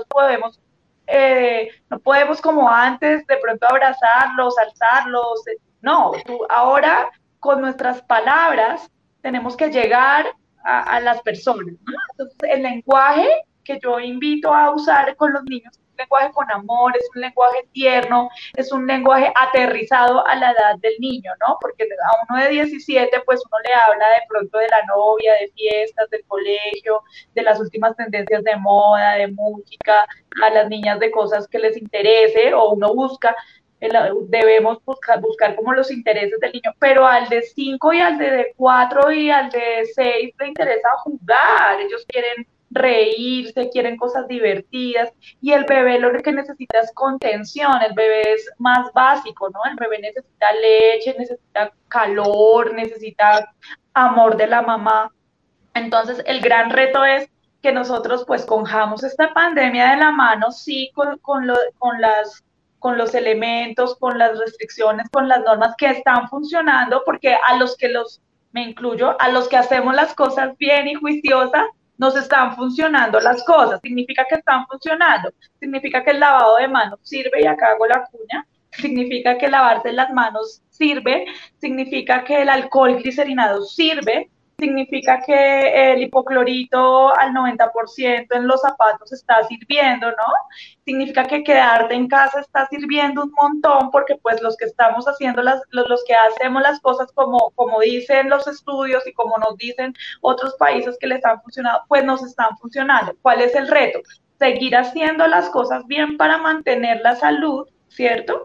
podemos como antes de pronto abrazarlos, alzarlos, no, ahora con nuestras palabras tenemos que llegar a las personas, ¿no? Entonces el lenguaje que yo invito a usar con los niños es un lenguaje con amor, es un lenguaje tierno, es un lenguaje aterrizado a la edad del niño, ¿no? Porque a uno de 17 pues uno le habla de pronto de la novia, de fiestas, del colegio, de las últimas tendencias de moda, de música, a las niñas de cosas que les interese o uno busca, debemos buscar como los intereses del niño, pero al de 5 y al de 4 y al de 6 le interesa jugar, ellos quieren reírse, quieren cosas divertidas, y el bebé lo que necesita es contención, el bebé es más básico, ¿no? El bebé necesita leche, necesita calor, necesita amor de la mamá. Entonces, el gran reto es que nosotros pues cojamos esta pandemia de la mano, sí, con los elementos, con las restricciones, con las normas que están funcionando, porque me incluyo, a los que hacemos las cosas bien y juiciosas, nos están funcionando las cosas. Significa que están funcionando, significa que el lavado de manos sirve, y acá hago la cuña, significa que lavarse las manos sirve, significa que el alcohol glicerinado sirve, significa que el hipoclorito al 90% en los zapatos está sirviendo, ¿no? Significa que quedarte en casa está sirviendo un montón, porque pues los que estamos haciendo los que hacemos las cosas como dicen los estudios y como nos dicen otros países que les han funcionado, pues nos están funcionando. ¿Cuál es el reto? Seguir haciendo las cosas bien para mantener la salud, ¿cierto?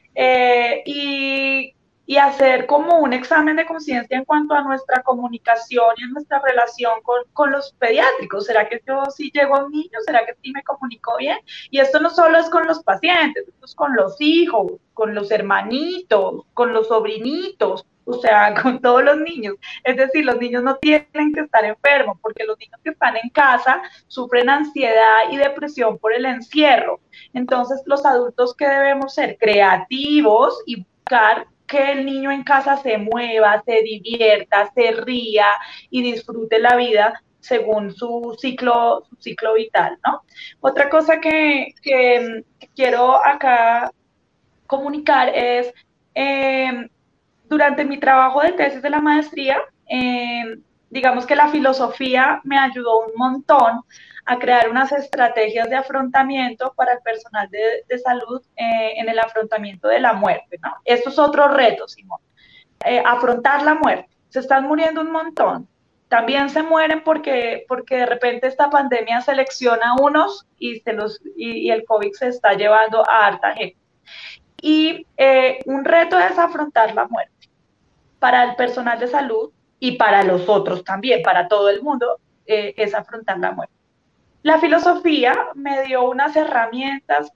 Y hacer como un examen de conciencia en cuanto a nuestra comunicación y en nuestra relación con los pediátricos. ¿Será que yo sí llego a un niño? ¿Será que sí me comunico bien? Y esto no solo es con los pacientes, esto es con los hijos, con los hermanitos, con los sobrinitos, o sea, con todos los niños. Es decir, los niños no tienen que estar enfermos, porque los niños que están en casa sufren ansiedad y depresión por el encierro. Entonces, los adultos, que debemos ser creativos y buscar que el niño en casa se mueva, se divierta, se ría y disfrute la vida según su ciclo vital, ¿no? Otra cosa que quiero acá comunicar es, durante mi trabajo de tesis de la maestría, digamos que la filosofía me ayudó un montón a crear unas estrategias de afrontamiento para el personal de salud, en el afrontamiento de la muerte, ¿no? Esto es otro reto, Simón. Afrontar la muerte. Se están muriendo un montón. También se mueren porque de repente esta pandemia selecciona a unos y el COVID se está llevando a harta gente. Y un reto es afrontar la muerte para el personal de salud y para los otros también, para todo el mundo, es afrontar la muerte. La filosofía me dio unas herramientas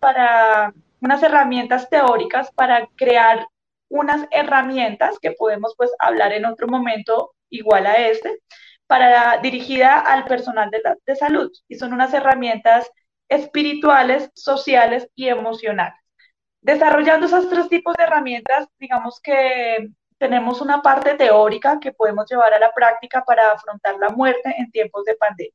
teóricas para crear unas herramientas que podemos pues hablar en otro momento igual a dirigida al personal de salud, y son unas herramientas espirituales, sociales y emocionales. Desarrollando esos 3 tipos de herramientas, digamos que tenemos una parte teórica que podemos llevar a la práctica para afrontar la muerte en tiempos de pandemia.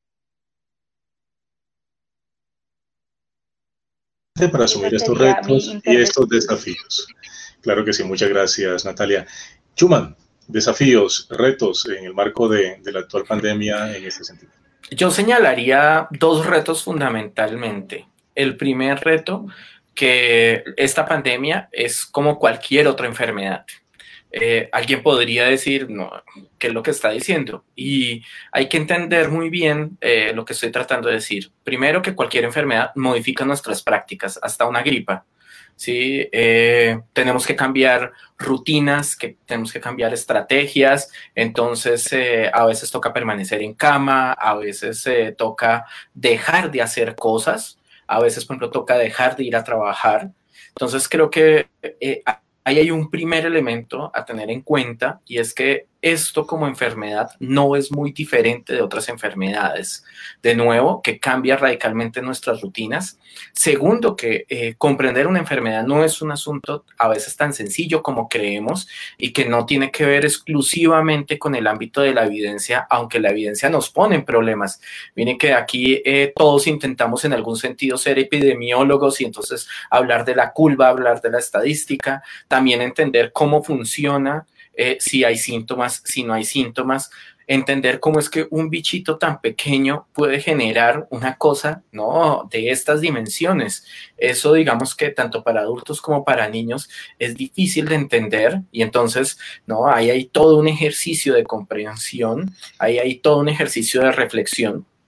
Para asumir estos retos y estos desafíos. Claro que sí, muchas gracias, Natalia. Chuman, desafíos, retos en el marco de la actual pandemia en este sentido. Yo señalaría 2 retos fundamentalmente. El primer reto, que esta pandemia es como cualquier otra enfermedad. Alguien podría decir, no, ¿qué es lo que está diciendo? Y hay que entender muy bien lo que estoy tratando de decir. Primero, que cualquier enfermedad modifica nuestras prácticas, hasta una gripa. ¿Sí? Tenemos que cambiar rutinas, tenemos que cambiar estrategias, entonces a veces toca permanecer en cama, a veces toca dejar de hacer cosas, a veces, por ejemplo, toca dejar de ir a trabajar. Entonces creo que ahí hay un primer elemento a tener en cuenta, y es que esto como enfermedad no es muy diferente de otras enfermedades. De nuevo, que cambia radicalmente nuestras rutinas. Segundo, que comprender una enfermedad no es un asunto a veces tan sencillo como creemos, y que no tiene que ver exclusivamente con el ámbito de la evidencia, aunque la evidencia nos pone en problemas. Miren que aquí todos intentamos en algún sentido ser epidemiólogos y entonces hablar de la curva, hablar de la estadística, también entender cómo funciona, si hay síntomas, si no hay síntomas, entender cómo es que un bichito tan pequeño puede generar una cosa, ¿no?, de estas dimensiones. Eso, digamos que tanto para adultos como para niños es difícil de entender, y entonces, ¿no?, ahí hay todo un ejercicio de comprensión, ahí hay todo un ejercicio de reflexión.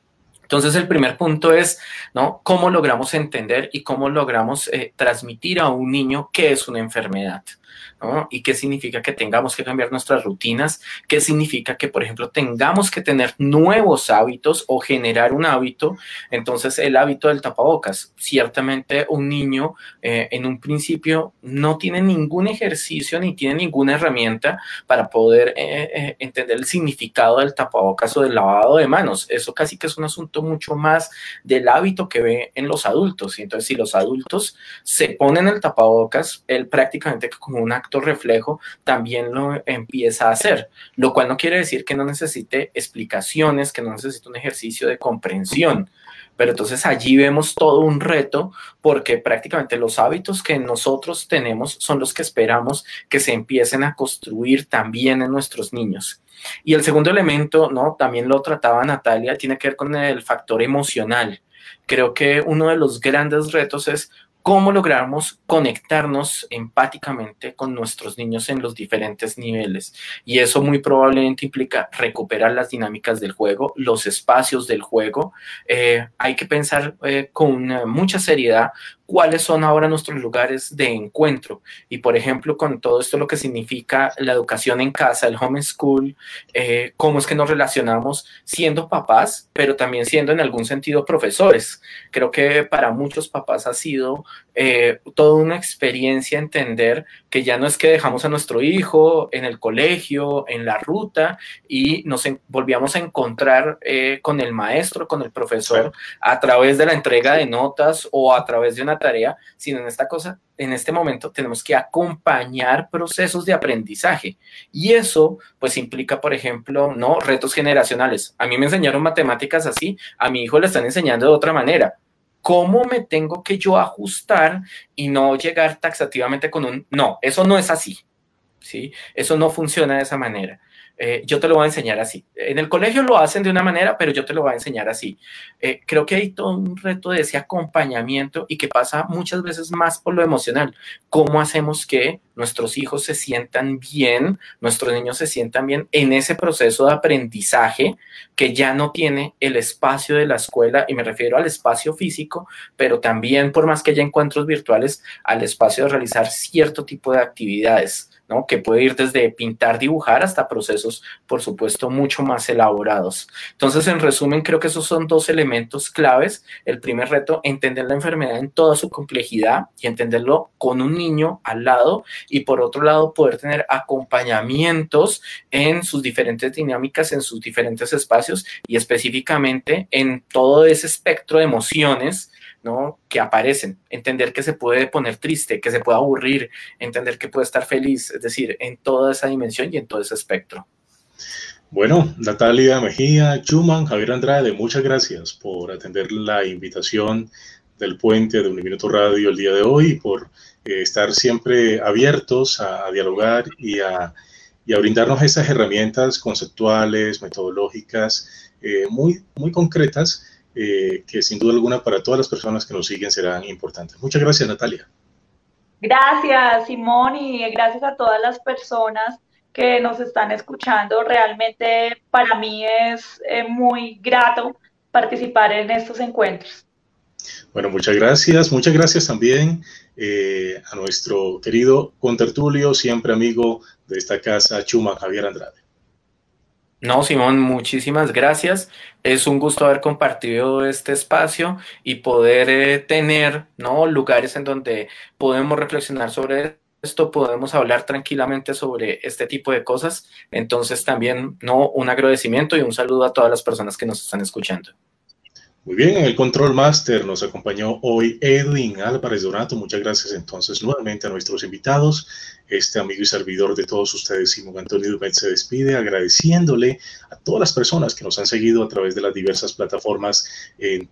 Entonces, el primer punto es, ¿no?, cómo logramos entender y cómo logramos transmitir a un niño qué es una enfermedad, ¿no? Y qué significa que tengamos que cambiar nuestras rutinas, qué significa que, por ejemplo, tengamos que tener nuevos hábitos o generar un hábito. Entonces, el hábito del tapabocas. Ciertamente, un niño en un principio no tiene ningún ejercicio ni tiene ninguna herramienta para poder entender el significado del tapabocas o del lavado de manos. Eso casi que es un asunto mucho más del hábito que ve en los adultos. Y entonces, si los adultos se ponen el tapabocas, él prácticamente como un acto reflejo también lo empieza a hacer, lo cual no quiere decir que no necesite explicaciones, que no necesite un ejercicio de comprensión. Pero entonces allí vemos todo un reto, porque prácticamente los hábitos que nosotros tenemos son los que esperamos que se empiecen a construir también en nuestros niños. Y el segundo elemento, ¿no?, también lo trataba Natalia, tiene que ver con el factor emocional. Creo que uno de los grandes retos es cómo logramos conectarnos empáticamente con nuestros niños en los diferentes niveles. Y eso muy probablemente implica recuperar las dinámicas del juego, los espacios del juego. Hay que pensar con mucha seriedad cuáles son ahora nuestros lugares de encuentro. Y, por ejemplo, con todo esto lo que significa la educación en casa, el homeschool, cómo es que nos relacionamos siendo papás, pero también siendo en algún sentido profesores. Creo que para muchos papás ha sido toda una experiencia entender que ya no es que dejamos a nuestro hijo en el colegio, en la ruta, y nos volvíamos a encontrar con el maestro, con el profesor, a través de la entrega de notas o a través de una tarea, sino en este momento tenemos que acompañar procesos de aprendizaje. Y eso pues implica, por ejemplo, ¿no?, retos generacionales. A mí me enseñaron matemáticas así, a mi hijo le están enseñando de otra manera. ¿Cómo me tengo que yo ajustar y no llegar taxativamente con un no, eso no es así, ¿sí? Eso no funciona de esa manera. Yo te lo voy a enseñar así. En el colegio lo hacen de una manera, pero yo te lo voy a enseñar así. Creo que hay todo un reto de ese acompañamiento y que pasa muchas veces más por lo emocional. ¿Cómo hacemos que nuestros hijos se sientan bien, nuestros niños se sientan bien en ese proceso de aprendizaje que ya no tiene el espacio de la escuela? Y me refiero al espacio físico, pero también, por más que haya encuentros virtuales, al espacio de realizar cierto tipo de actividades, ¿no?, que puede ir desde pintar, dibujar, hasta procesos, por supuesto, mucho más elaborados. Entonces, en resumen, creo que esos son dos elementos claves. El primer reto, entender la enfermedad en toda su complejidad y entenderlo con un niño al lado, y por otro lado, poder tener acompañamientos en sus diferentes dinámicas, en sus diferentes espacios y específicamente en todo ese espectro de emociones, ¿no?, que aparecen. Entender que se puede poner triste, que se puede aburrir, entender que puede estar feliz, es decir, en toda esa dimensión y en todo ese espectro. Bueno, Natalia Mejía, Schumann, Javier Andrade, muchas gracias por atender la invitación del puente de Uniminuto Radio el día de hoy y por estar siempre abiertos a dialogar y a brindarnos esas herramientas conceptuales, metodológicas, muy concretas, que sin duda alguna para todas las personas que nos siguen serán importantes. Muchas gracias, Natalia. Gracias, Simón, y gracias a todas las personas que nos están escuchando. Realmente para mí es muy grato participar en estos encuentros. Bueno, muchas gracias. Muchas gracias también a nuestro querido contertulio, siempre amigo de esta casa, Schumann, Javier Andrade. No, Simón, muchísimas gracias. Es un gusto haber compartido este espacio y poder tener, ¿no?, lugares en donde podemos reflexionar sobre esto, podemos hablar tranquilamente sobre este tipo de cosas. Entonces también, ¿no?, un agradecimiento y un saludo a todas las personas que nos están escuchando. Muy bien, en el Control Master nos acompañó hoy Edwin Álvarez Donato. Muchas gracias entonces nuevamente a nuestros invitados. Este amigo y servidor de todos ustedes, Simón Antonio Dumet, se despide agradeciéndole a todas las personas que nos han seguido a través de las diversas plataformas en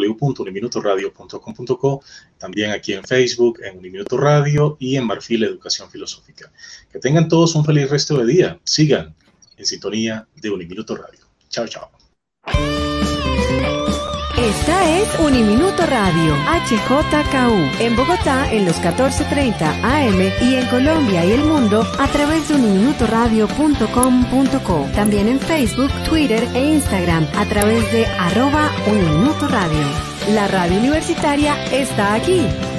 www.uniminutoradio.com.co, también aquí en Facebook, en Uniminuto Radio y en Marfil Educación Filosófica. Que tengan todos un feliz resto de día. Sigan en sintonía de Uniminuto Radio. Chao, chao. Esta es Uniminuto Radio, HJKU, en Bogotá en los 14:30 AM y en Colombia y el mundo a través de uniminutoradio.com.co. También en Facebook, Twitter e Instagram a través de @Uniminuto Radio. La radio universitaria está aquí.